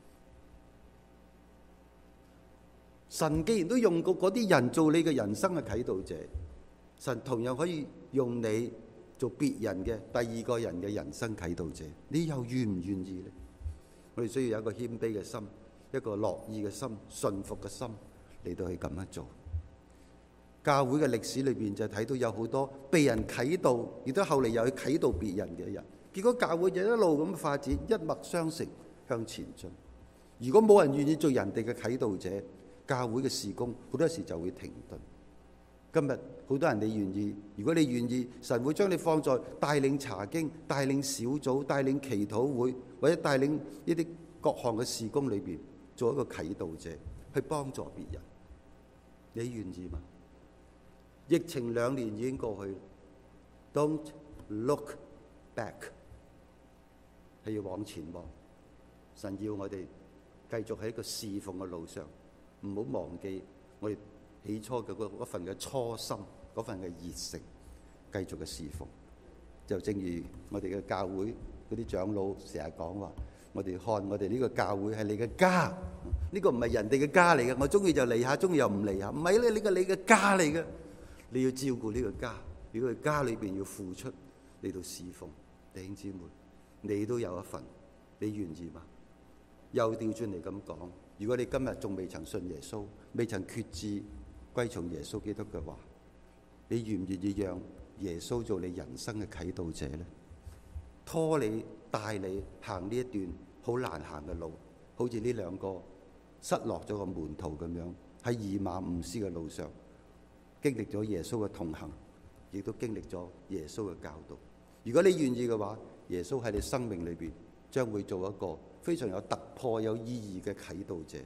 神既然都用過嗰啲人做你嘅人生嘅啟導者，神同樣可以用你做別人嘅第二個人嘅人生啟導者，你又願唔願意呢？我哋需要有一個謙卑嘅心，一個樂意嘅心，順服嘅心嚟到去咁樣做。教會嘅歷史裏邊就睇到有好多被人啟導，亦都後嚟又去啟導別人嘅人，結果教會就一路咁發展，一脈相承向前進。如果冇人願意做人哋嘅啟導者，教會嘅事工好多時就會停頓。今日好多人你願意，如果你願意，神會將你放在帶領查經、帶領小組、帶領祈禱會，或者帶領呢啲各項嘅事工裏邊，做一個啟導者，去幫助別人。你願意嗎？疫情2年已經過去 ，Don't look back， 係要往前望。神要我哋繼續喺一個侍奉嘅路上，唔好忘記我哋起初嘅嗰份嘅初心，嗰份嘅熱誠，繼續嘅侍奉。就正如我哋嘅教會嗰啲長老成日講話，我哋看我哋呢個教會係你嘅家，呢個唔係人哋嘅家嚟嘅。我中意就嚟下，中意又唔嚟下，唔係咧，呢個你嘅家嚟嘅。你要照顧呢個家，如果佢家裏邊要付出嚟到侍奉，弟兄姊妹，你都有一份，你願意嗎？又調轉嚟咁講，如果你今日仲未曾信耶穌，未曾決志歸從耶穌基督嘅話，你願唔願意讓耶穌做你人生嘅啟導者呢？拖你帶你行呢一段好難行嘅路，好似呢2個失落咗個門徒咁樣，喺以馬忤斯嘅路上經歷咗耶穌嘅同行，亦都經歷咗耶穌嘅教導。如果你願意嘅話，耶穌喺你生命裏邊將會做一個非常有突破、有意義嘅啟導者。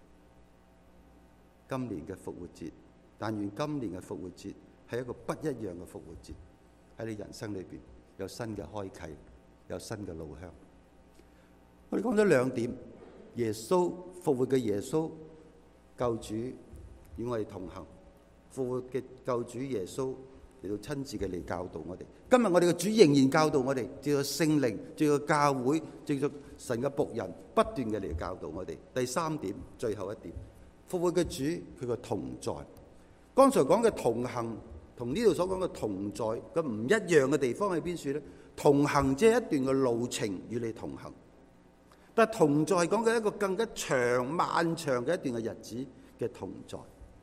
今年嘅復活節，但願今年嘅復活節係一個不一樣嘅復活節，喺你人生裏邊有新嘅開啟，有新嘅路向。我哋講咗2點，耶穌復活嘅耶穌救主與我哋同行。復活嘅救主耶穌嚟到親自嘅嚟教導我哋。今日我哋嘅主仍然教導我哋，藉著聖靈，藉著教會，藉著神嘅僕人，不斷嘅嚟教導我哋。第3點，最後一點，復活嘅主佢個同在。剛才講嘅同行，同呢度所講嘅同在咁唔一樣嘅地方喺邊處呢？同行即係一段嘅路程與你同行， 但係同在講嘅一個更加長漫長嘅一段嘅日子嘅同在。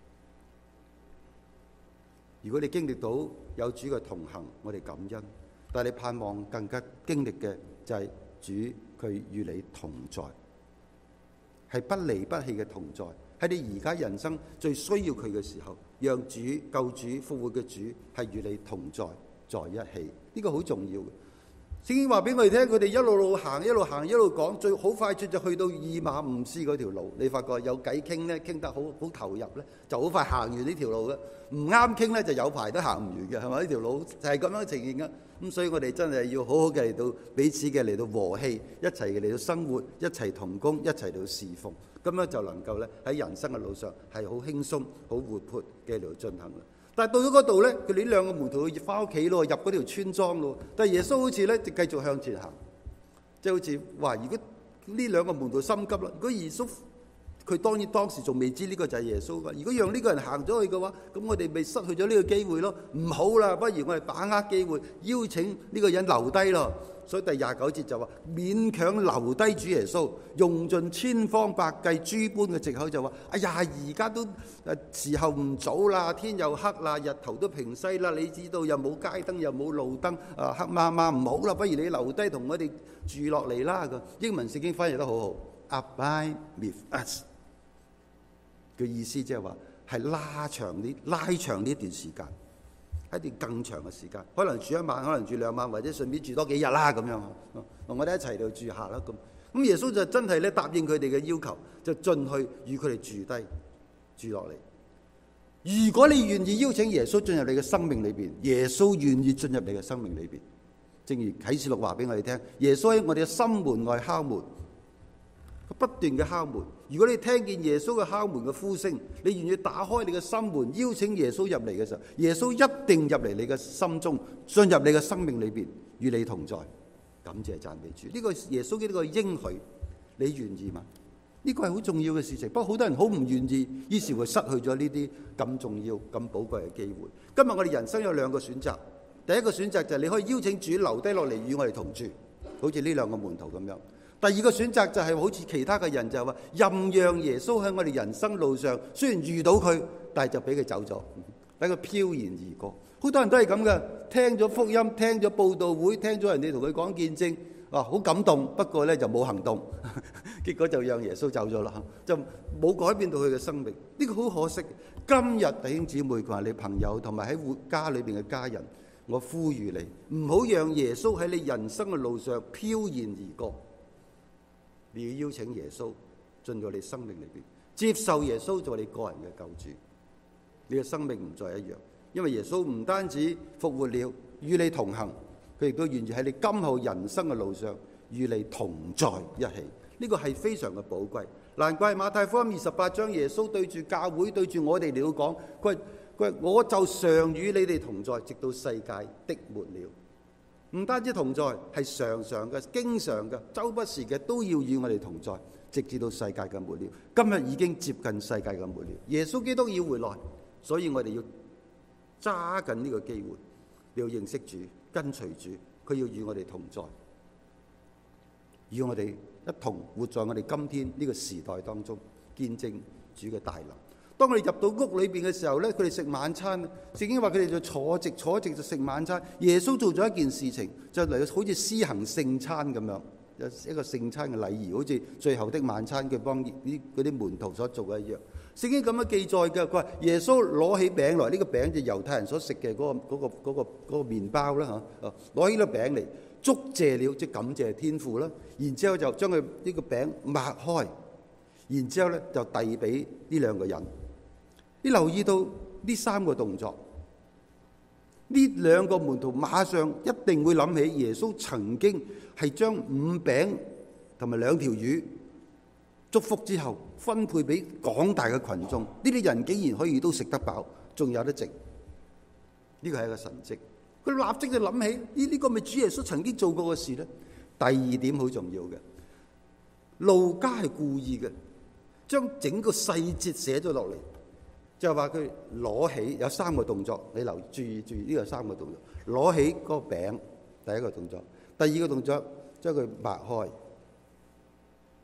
如果你經歷到有主嘅同行，我哋感恩；但係你盼望更加經歷嘅就係主佢與你同在，係不離不棄嘅同在。喺你而家人生最需要佢嘅時候，讓主救主復活嘅主係與你同在在一起，呢個好重要嘅。聖經話俾我哋聽，佢哋一路行一路行一路講，最好快就去到以馬忤斯嗰條路。你發覺有偈傾咧，傾得好投入咧，就好快行完呢條路嘅。唔啱傾咧，就有排都行唔完嘅，係咪？呢條路就係咁樣呈現嘅。咁所以我哋真係要好好嘅嚟到彼此嘅嚟到和氣，一齊嘅嚟到生活，一齊同工，一齊嚟到侍奉，咁樣就能夠咧喺人生嘅路上係好輕鬆、好活潑嘅嚟到進行啦。但係到咗嗰度咧，佢哋呢兩個門徒要翻屋企咯，入嗰條村莊咯。但係耶穌好似咧就繼續向前行，即係好似話：如果呢兩個門徒心急啦，如果耶穌佢當時仲未知呢個就係耶穌㗎。如果讓呢個人行咗去嘅話，咁我哋咪失去咗呢個機會咯。唔好啦，不如我哋把握機會，邀請呢個人留低咯。所以第29節就話勉強留低主耶穌，用盡千方百計諸般嘅藉口就話：哎呀，而家都時候唔早啦，天又黑啦，日頭都平西啦，你知道又冇街燈又冇路燈，黑麻麻，唔好啦，不如你留低同我哋住落嚟啦。個英文聖經翻譯得好好 ，Abide with us。嘅意思即係話係拉長呢段時間，一段更長嘅時間，可能住1晚，可能住2晚，或者順便住多幾日啦咁樣。我哋一齊度住下啦咁。咁耶穌就真係咧答應佢哋嘅要求，就進去與佢哋住落嚟。如果你願意邀請耶穌進入你嘅生命裏邊，耶穌願意進入你嘅生命裏邊。正如啟示錄話俾我哋聽，耶穌喺我哋嘅心門外敲門，佢不斷嘅敲門。如果你聽見耶穌嘅敲門嘅呼聲，你願意打開你嘅心門，邀請耶穌入嚟嘅時候，耶穌一定入嚟你嘅心中，進入你嘅生命裏邊，與你同在。感謝讚美主，呢個耶穌嘅呢個應許，你願意嗎？呢個係好重要嘅事情。不過好多人好唔願意，於是會失去咗呢啲咁重要、咁寶貴嘅機會。今日我哋人生有2個選擇，第一個選擇就係你可以邀請主留低落嚟與我哋同住，好似呢2個門徒咁樣。第二個選擇就係好似其他嘅人，就係話任讓耶穌喺我哋人生路上，雖然遇到佢，但係就俾佢走咗，俾佢飄然而過。好多人都係咁嘅，聽咗福音，聽咗佈道會，聽咗人哋同佢講見證，好感動，不過咧就冇行動，結果就讓耶穌走咗啦，就冇改變到佢嘅生命。呢個好可惜。今日弟兄姊妹同埋你朋友同埋喺家裏邊嘅家人，我呼籲你唔好讓耶穌喺你人生嘅路上飄然而過。你要邀請耶穌進入你生命裏邊，接受耶穌做你個人嘅救主，你嘅生命唔再一樣。因為耶穌唔單止復活了，與你同行，佢亦都願意喺你今後人生嘅路上與你同在一起。呢個係非常嘅寶貴。難怪馬太福音28章耶穌對住教會，對住我哋嚟講，佢話我就常與你哋同在，直到世界的末了。唔單止同在，係常常嘅、經常嘅、周不時嘅，都要與我哋同在，直至到世界嘅末了。今日已經接近世界嘅末了，耶穌基督要回來，所以我哋要揸緊呢個機會，你要認識主、跟隨主，佢要與我哋同在，與我哋一同活在我哋今天呢個時代當中，見證主嘅大能。當我哋入到屋裏邊嘅時候咧，佢哋食晚餐，聖經話佢哋就坐直就食晚餐。耶穌做咗一件事情，就嚟到好似施行聖餐咁樣，有一個聖餐嘅禮儀，好似最後的晚餐佢幫嗰啲門徒所做嘅一樣。聖經咁樣記載嘅，佢話耶穌攞起餅來，呢個餅就猶太人所食嘅嗰個麵包啦嚇，攞起個餅嚟，祝謝了，即係感謝天父啦。然之後就將佢呢個餅擘開，然之後咧就遞俾呢2個人。你留意到呢3個動作，呢2個門徒馬上一定會諗起耶穌曾經係將5餅同埋2條魚祝福之後分配俾廣大嘅群眾，呢啲人竟然可以都食得飽，仲有得剩。呢個係一個神蹟。佢立即就諗起呢個咪主耶穌曾經做過嘅事呢。第2點好重要嘅，路加係故意嘅，將整個細節寫咗落嚟。就係話佢攞起有3個動作，你注意呢個3個動作。攞起嗰個餅，第一個動作；第二個動作將佢擘開，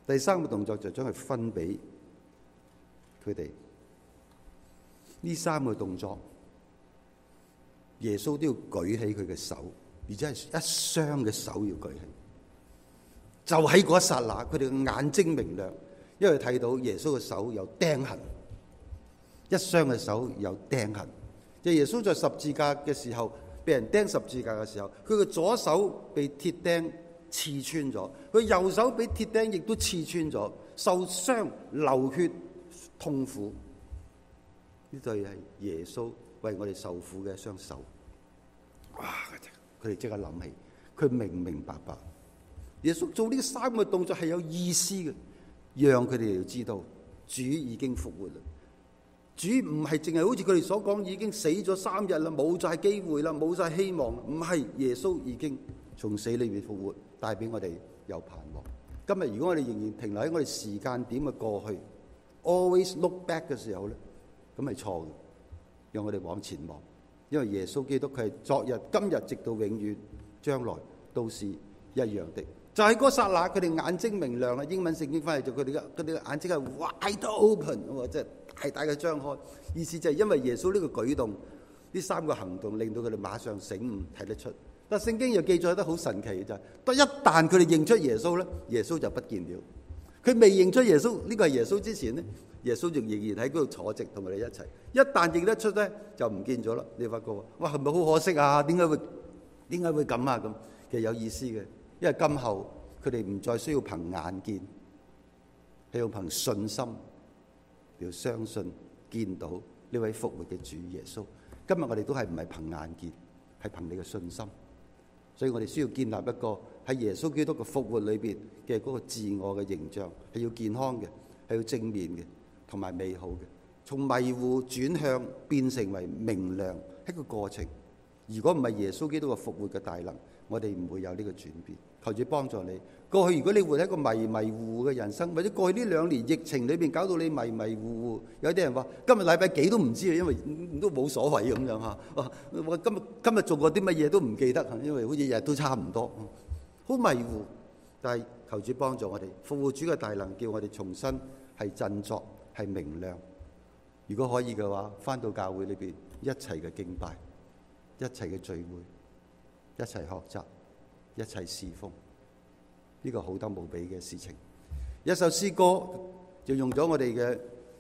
第三個動作就將佢分俾佢哋。呢三個動作，耶穌都要舉起佢嘅手，而且係一雙嘅手要舉起。就喺嗰一剎那，佢哋嘅眼睛明亮，因為睇到耶穌嘅手有釘痕，一雙嘅手有釘痕。即係耶穌在十字架嘅時候，被人釘十字架嘅時候，佢嘅左手被鐵釘刺穿咗，佢右手俾鐵釘亦都刺穿咗，受傷流血痛苦。呢對係耶穌為我哋受苦嘅一雙手。哇！佢哋即刻諗起，佢明明白白，耶穌做呢三個動作係有意思嘅，讓佢哋知道主已經復活啦。主唔係淨係好似佢哋所講已經死咗3日啦，冇晒機會啦，冇晒希望。唔係，耶穌已經從死裏面復活，帶俾我哋有盼望。今日如果我哋仍然停留喺我哋時間點嘅過去 ，always look back 嘅時候咧，咁係錯嘅。讓我哋往前望，因為耶穌基督佢係昨日、今日直到永遠，將來都是一樣的。就喺嗰剎那，佢哋眼睛明亮啦。英文聖經翻嚟就佢哋嘅眼睛係 wide open， 即係大大嘅張開。意思就係因為耶穌呢個舉動，呢三個行動令到佢哋馬上醒悟，睇得出。但聖經又記載得好神奇嘅就係，當一旦佢哋認出耶穌咧，耶穌就不見了。佢未認出耶穌，呢個係耶穌之前咧，耶穌仲仍然喺嗰度坐席同佢哋一齊。一旦認得出咧，就唔見咗啦。你發覺哇，係咪好可惜啊？點解會咁啊？咁其實有意思嘅。因為今後佢哋唔再需要憑眼見，係要憑信心，要相信見到呢位復活嘅主耶穌。今日我哋都係唔係憑眼見，係憑你嘅信心。所以我哋需要建立一個喺耶穌基督嘅復活裏邊嘅嗰個自我嘅形象，係要健康嘅，係要正面嘅，同埋美好嘅。從迷糊轉向變成為明亮，係一個過程。如果唔係耶穌基督嘅復活嘅大能，我哋唔會有呢個轉變。求主幫助你。過去如果你活喺一個迷迷糊糊嘅人生，或者過去呢2年疫情裏邊搞到你迷迷糊糊，有啲人話今日禮拜幾都唔知啊，因為都冇所謂咁樣嚇。我今日做過啲乜嘢都唔記得，因為好似日日都差唔多，好迷糊。但係求主幫助我哋，復活主嘅大能叫我哋重新係振作，係明亮。如果可以嘅話，返到教會裏邊一齊嘅敬拜，一齊嘅聚會，一齊學習，一齊侍奉，呢個好得無比嘅事情。一首詩歌就用咗我哋嘅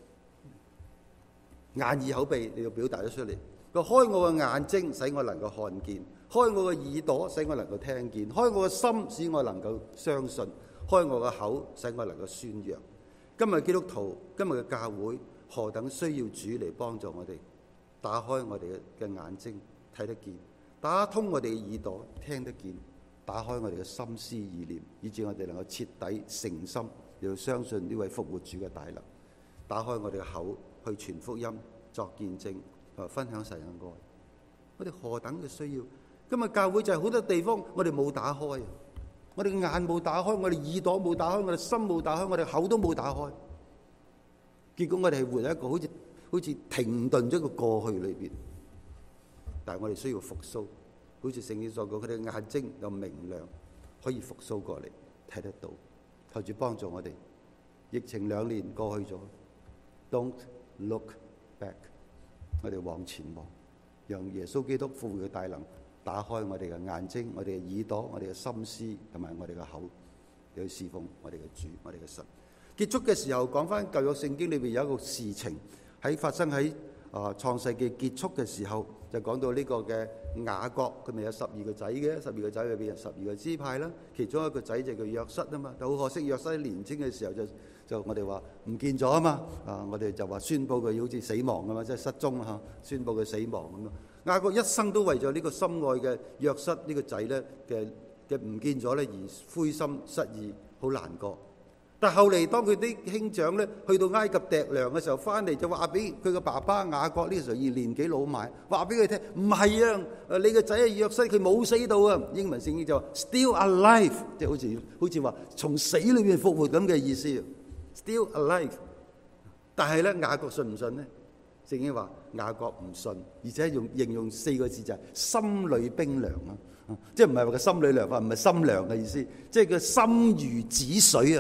眼耳口鼻嚟到表達咗出嚟。佢開我嘅眼睛，使我能夠看見；開我嘅耳朵，使我能夠聽見；開我嘅心，使我能夠相信；開我嘅口，使我能夠宣揚。今日基督徒，今日嘅教會何等需要主嚟幫助我哋，打開我哋嘅眼睛睇得見，打通我哋嘅耳朵聽得見，打開我哋嘅心思意念，以致我哋能夠徹底誠心要相信呢位復活主嘅大能。打開我哋嘅口去傳福音、作見證同埋分享神嘅愛。我哋何等嘅需要！今日教會就係好多地方我哋冇打開，我哋嘅眼冇打開，我哋耳朵冇打開，我哋心冇打開，我哋口都冇打開。結果我哋係活喺一個好似停頓咗個過去裏邊。但係我哋需要復甦，好似聖經所講，佢哋嘅眼睛有明亮，可以復甦過嚟睇得到。求主幫助我哋。疫情2年過去咗 ，Don't look back， 我哋往前望，讓耶穌基督復活嘅大能打開我哋嘅眼睛、我哋嘅耳朵、我哋嘅心思同埋我哋嘅口，去侍奉我哋嘅主、我哋嘅神。結束嘅時候講翻舊約聖經裏邊有一個事情喺發生喺創世記結束嘅時候，就講到呢個嘅雅各，佢咪有12個仔嘅，12個仔裏邊有12個支派啦。其中一個仔就叫約瑟啊嘛，但好可惜約瑟年青嘅時候就我哋話唔見咗啊嘛。我哋就話宣佈佢好似死亡啊嘛，即係失蹤啊，宣佈佢死亡咁咯。雅各一生都為咗呢個心愛嘅約瑟呢個仔咧嘅唔見咗咧而灰心失意，好難過。但後嚟當佢啲兄長咧去到埃及糴糧嘅時候，翻嚟就話俾佢個爸爸雅各，呢個時候年紀老邁，話俾佢聽唔係啊，你個仔係約瑟，佢冇死到啊。英文聖經就話 still alive， 即係好似話從死裏面復活咁嘅意思 ，still alive。但係咧雅各信唔信呢？聖經話雅各唔信，而且形容4個字就係心裏冰涼啊，即係唔係話個心裏涼啊，唔係心涼嘅意思，即係佢心如止水啊。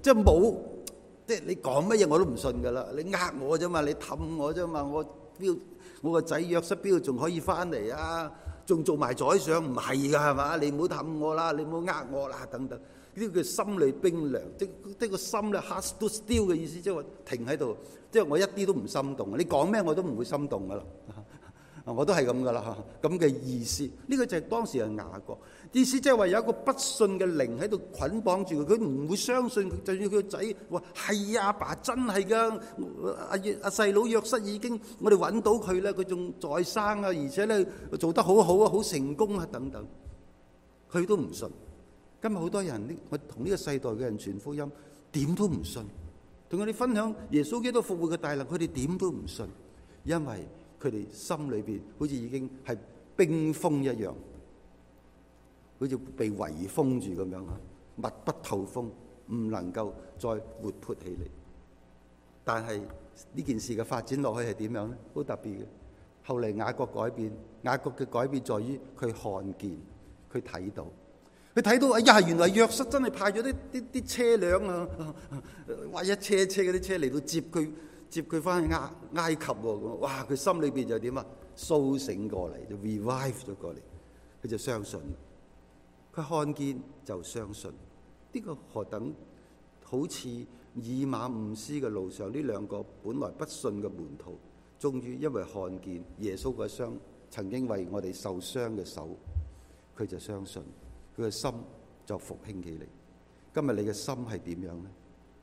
即係冇，即係你講乜嘢我都唔信㗎啦。你呃我啫嘛，你氹我啫嘛，我個仔約瑟邊仲可以翻嚟啊？仲做埋宰相唔係㗎係嘛？你唔好氹我啦，你唔好呃我啦等等。呢啲叫心裏冰涼，即個心咧 heart stood still 嘅意思，即係話停喺度，即係我一啲都唔心動。你講咩我都唔會心動㗎啦。我都係咁噶啦，咁嘅意思。呢個就係當時嘅雅各意思，即係話有一個不信嘅靈喺度捆綁住佢，佢唔會相信。就算佢個仔話係啊，阿爸真係噶，阿細佬約瑟已經我哋揾到佢啦，佢仲在生啊，而且咧做得好好啊，好成功啊等等，佢都唔信。今日好多人我同呢個世代嘅人傳福音，點都唔信。同我哋分享耶穌基督復活嘅大能，佢哋點都唔信，因為佢哋心裏邊好似已經係冰封一樣，好似被圍封住咁樣啊，密不透風，唔能夠再活潑起嚟。但係呢件事嘅發展落去係點樣呢？好特別嘅。後嚟雅各改變，雅各嘅改變在於佢看見，佢睇到，哎呀，原來約瑟真係派咗啲車輛啊，哇，一車車嗰啲車嚟到接佢翻去埃及喎，哇！佢心裏邊就點啊？甦醒過嚟，就 revive 咗過嚟，佢就相信。佢看見就相信，呢個何等好似以馬忤斯嘅路上，呢兩個本來不信嘅門徒，終於因為看見耶穌嘅傷，曾經為我哋受傷嘅手，佢就相信，佢嘅心就復興起嚟。今日你嘅心係點樣呢？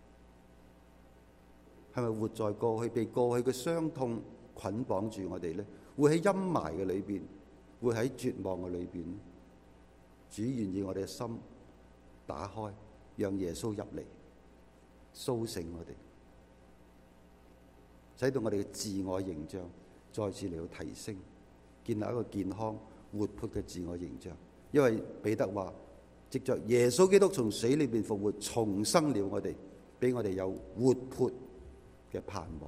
係咪活在過去，被過去嘅傷痛捆綁住我哋呢？會喺陰霾嘅裏邊，會喺絕望嘅裏邊。主願意我哋嘅心打開，讓耶穌入嚟，甦醒我哋，使到我哋嘅自我形象再次嚟到提升，建立一個健康活潑嘅自我形象。因為彼得話，藉着耶穌基督從死裏邊復活，重生了我哋，俾我哋有活潑嘅盼望。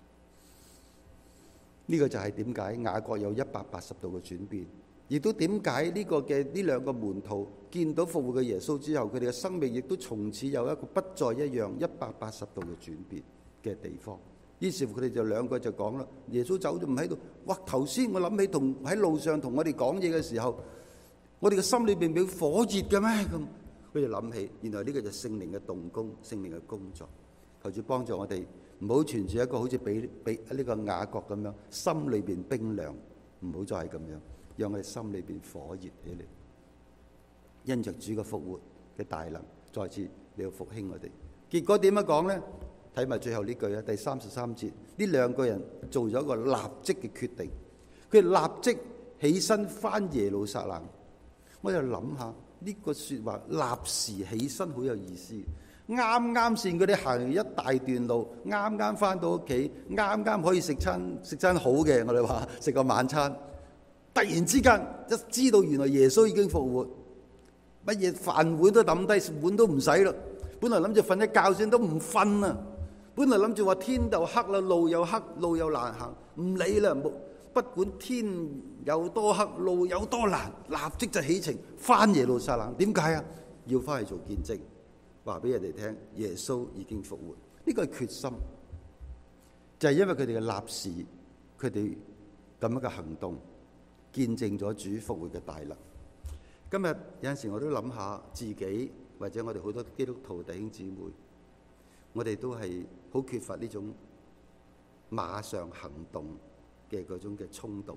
呢個就係點解雅各有180度嘅轉變，亦都點解呢兩個門徒見到復活嘅耶穌之後，佢哋嘅生命亦都從此有一個不再一樣180度嘅轉變嘅地方。於是乎佢哋就兩個就講啦，耶穌走咗唔喺度。哇！頭先我諗起喺路上同我哋講嘢嘅時候，我哋嘅心裏邊冇火熱嘅咩？咁佢就諗起，原來呢個就係聖靈嘅動工，聖靈嘅工作。求主幫助我哋，唔好存住一個好似俾呢個雅各咁樣，心裏邊冰涼，唔好再係咁樣，讓我哋心裏邊火熱起嚟，因着主嘅復活嘅大能，再次嚟到復興我哋。結果點樣講呢？睇埋最後呢句啊，第33節，呢兩個人做咗一個立即嘅決定，佢立即起身返耶路撒冷。我就諗下呢個說話，立時起身好有意思。啱啱先佢哋行完一大段路，啱啱翻到屋企，啱啱可以食餐好嘅，我哋話食個晚餐。突然之間一知道原來耶穌已經復活，乜嘢飯碗都抌低，碗都唔使啦。本來諗住瞓一覺先，都唔瞓啊！本來諗住話天就黑啦，路又黑，路又難行，唔理啦，不管天有多黑，路有多難，立即就起程翻耶路撒冷。點解啊？要翻去做見證，話俾人哋聽耶穌已經復活。呢個係決心，就係因為佢哋嘅立時，佢哋咁樣嘅行動，見證咗主復活嘅大能。今日有陣時我都諗下自己，或者我哋好多基督徒弟兄姊妹，我哋都係好缺乏呢種馬上行動嘅嗰種嘅衝動。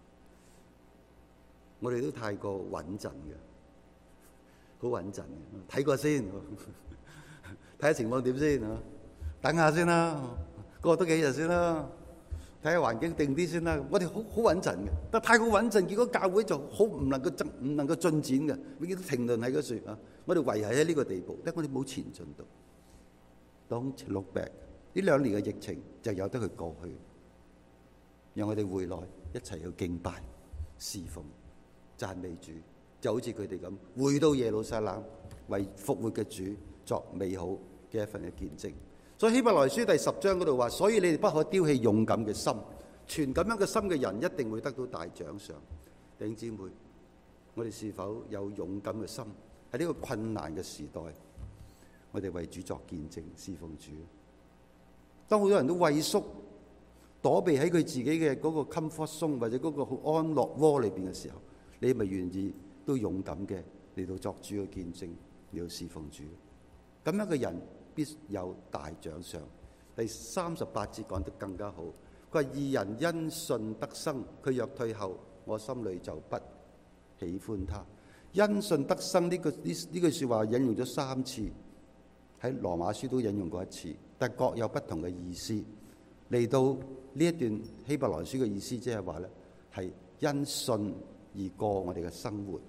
我哋都太過穩陣嘅，好穩陣嘅，睇過先，睇下情況點先啊，等下先啦，過多幾日先啦，睇下環境定啲先啦。我哋好穩陣嘅，但太過穩陣，結果教會就好唔能夠進展嘅，永遠都停頓喺嗰處啊。我哋維繫喺呢個地步，但係我哋冇前進到。Don't look back。呢2年嘅疫情就由得佢過去，讓我哋回來一齊去敬拜、侍奉、讚美主，就好似佢哋咁回到耶路撒冷，為復活嘅主作美好嘅一份嘅見證。所以希伯來書第10章嗰度話：所以你哋不可丟棄勇敢嘅心，存咁樣嘅心嘅人一定會得到大獎賞。弟兄姊妹，我哋是否有勇敢嘅心喺呢個困難嘅時代？ 我哋為主作見證，侍奉主。當好多人都畏縮躲避喺佢自己嘅嗰個 comfort zone 或者嗰個安樂窩裏邊嘅時候，你咪願意都勇敢嘅嚟到作主嘅見證，嚟到侍奉主。咁樣嘅人必有大獎賞。第38節講得更加好，佢話義人因信得生，佢若退後，我心裏就不喜歡他。因信得生呢句說話引用咗3次，喺羅馬書都引用過1次，但各有不同嘅意思。嚟到呢一段希伯來書嘅意思，即係話咧，係因信而過我哋嘅生活。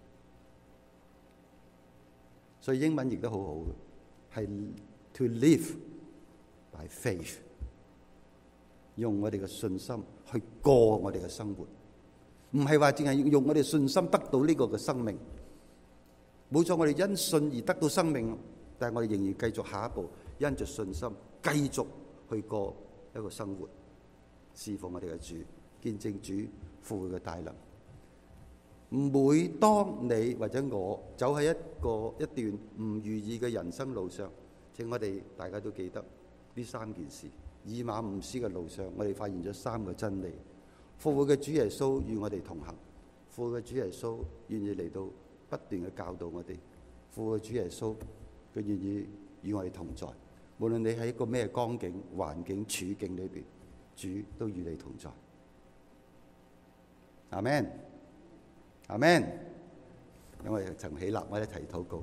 所以英文譯得好好嘅，係 to live by faith， 用我哋嘅信心去過我哋嘅生活。唔係話淨係用我哋信心得到呢個嘅生命，冇錯，我哋因信而得到生命，但係我哋仍然繼續下一步，因着信心繼續去過一個生活，侍奉我哋嘅主，見證主復活嘅大能。每當你或者我走喺一段唔如意嘅人生路上，請我哋大家都記得呢3件事。以馬忤斯嘅路上，我哋發現咗3個真理。復活嘅主耶穌與我哋同行，復活嘅主耶穌願意嚟到不斷嘅教導我哋，復活嘅主耶穌佢願意與我哋同在，無論你喺一個咩光景、環境、處境裏邊，主都與你同在。阿們，阿們。咁我哋曾起立，我哋一齊禱告。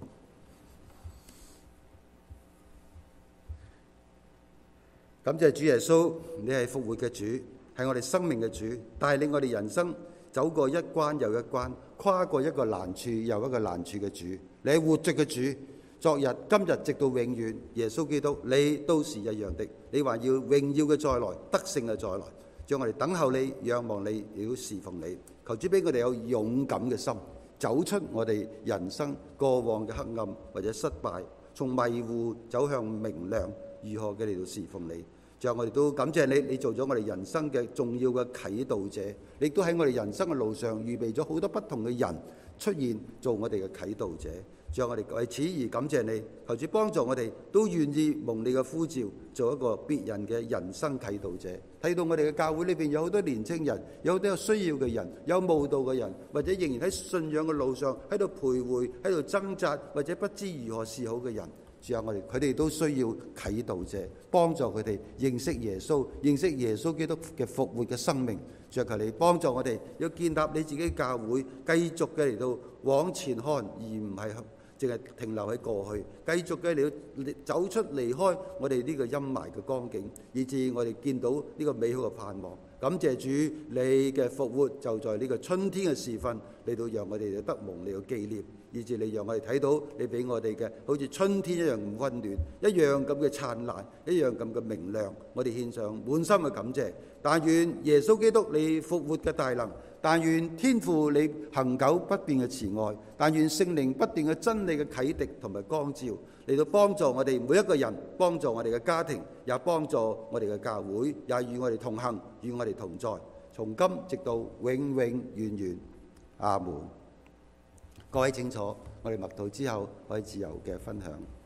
感謝主耶穌，你係復活嘅主，係我哋生命嘅主，帶領我哋人生走過一關又一關，跨過一個難處又一個難處嘅主。你係活着嘅主，昨日、今日直到永遠。耶穌基督，你都是一樣的。你話要榮耀嘅再來，得勝嘅再來，將我哋等候你，仰望你，亦都侍奉你。求主俾我哋有勇敢嘅心，走出我哋人生過往嘅黑暗或者失敗，從迷糊走向明亮，如何嘅嚟到侍奉你。最後我哋都感謝你，你做咗我哋人生嘅重要嘅啟導者，你都喺我哋人生嘅路上預備咗好多不同嘅人出現做我哋嘅啟導者。最後我哋為此而感謝你，求主幫助我哋都願意蒙你嘅呼召，做一個別人嘅人生啟導者。睇到我哋嘅教會裏邊有好多年青人，有好多有需要嘅人，有慕道嘅人，或者仍然喺信仰嘅路上喺度徘徊，喺度掙扎，或者不知如何是好嘅人。主啊，佢哋都需要啟導者，幫助佢哋認識耶穌，認識耶穌基督嘅復活嘅生命。主啊，求你幫助我哋，要建立你自己教會，繼續嘅嚟到往前看，而唔係淨係停留喺過去，繼續嘅嚟到走出離開我哋呢個陰霾嘅光景，以致我哋見到呢個美好嘅盼望。感謝主，你嘅復活就在呢個春天嘅時分嚟到，讓我哋得蒙你嘅紀念，以致你讓我哋睇到你俾我哋嘅好似春天一樣咁溫暖，一樣咁嘅燦爛，一樣咁嘅明亮。我哋獻上滿心嘅感謝。但願耶穌基督你復活嘅大能，但願天父你恆久不變嘅慈愛，但願聖靈不斷嘅真理嘅啟迪同埋光照，嚟到幫助我哋每一個人，幫助我哋嘅家庭，也幫助我哋嘅教會，也與我哋同行，與我哋同在，從今直到永永遠遠。阿門。各位清楚，我哋默禱之後可以自由嘅分享。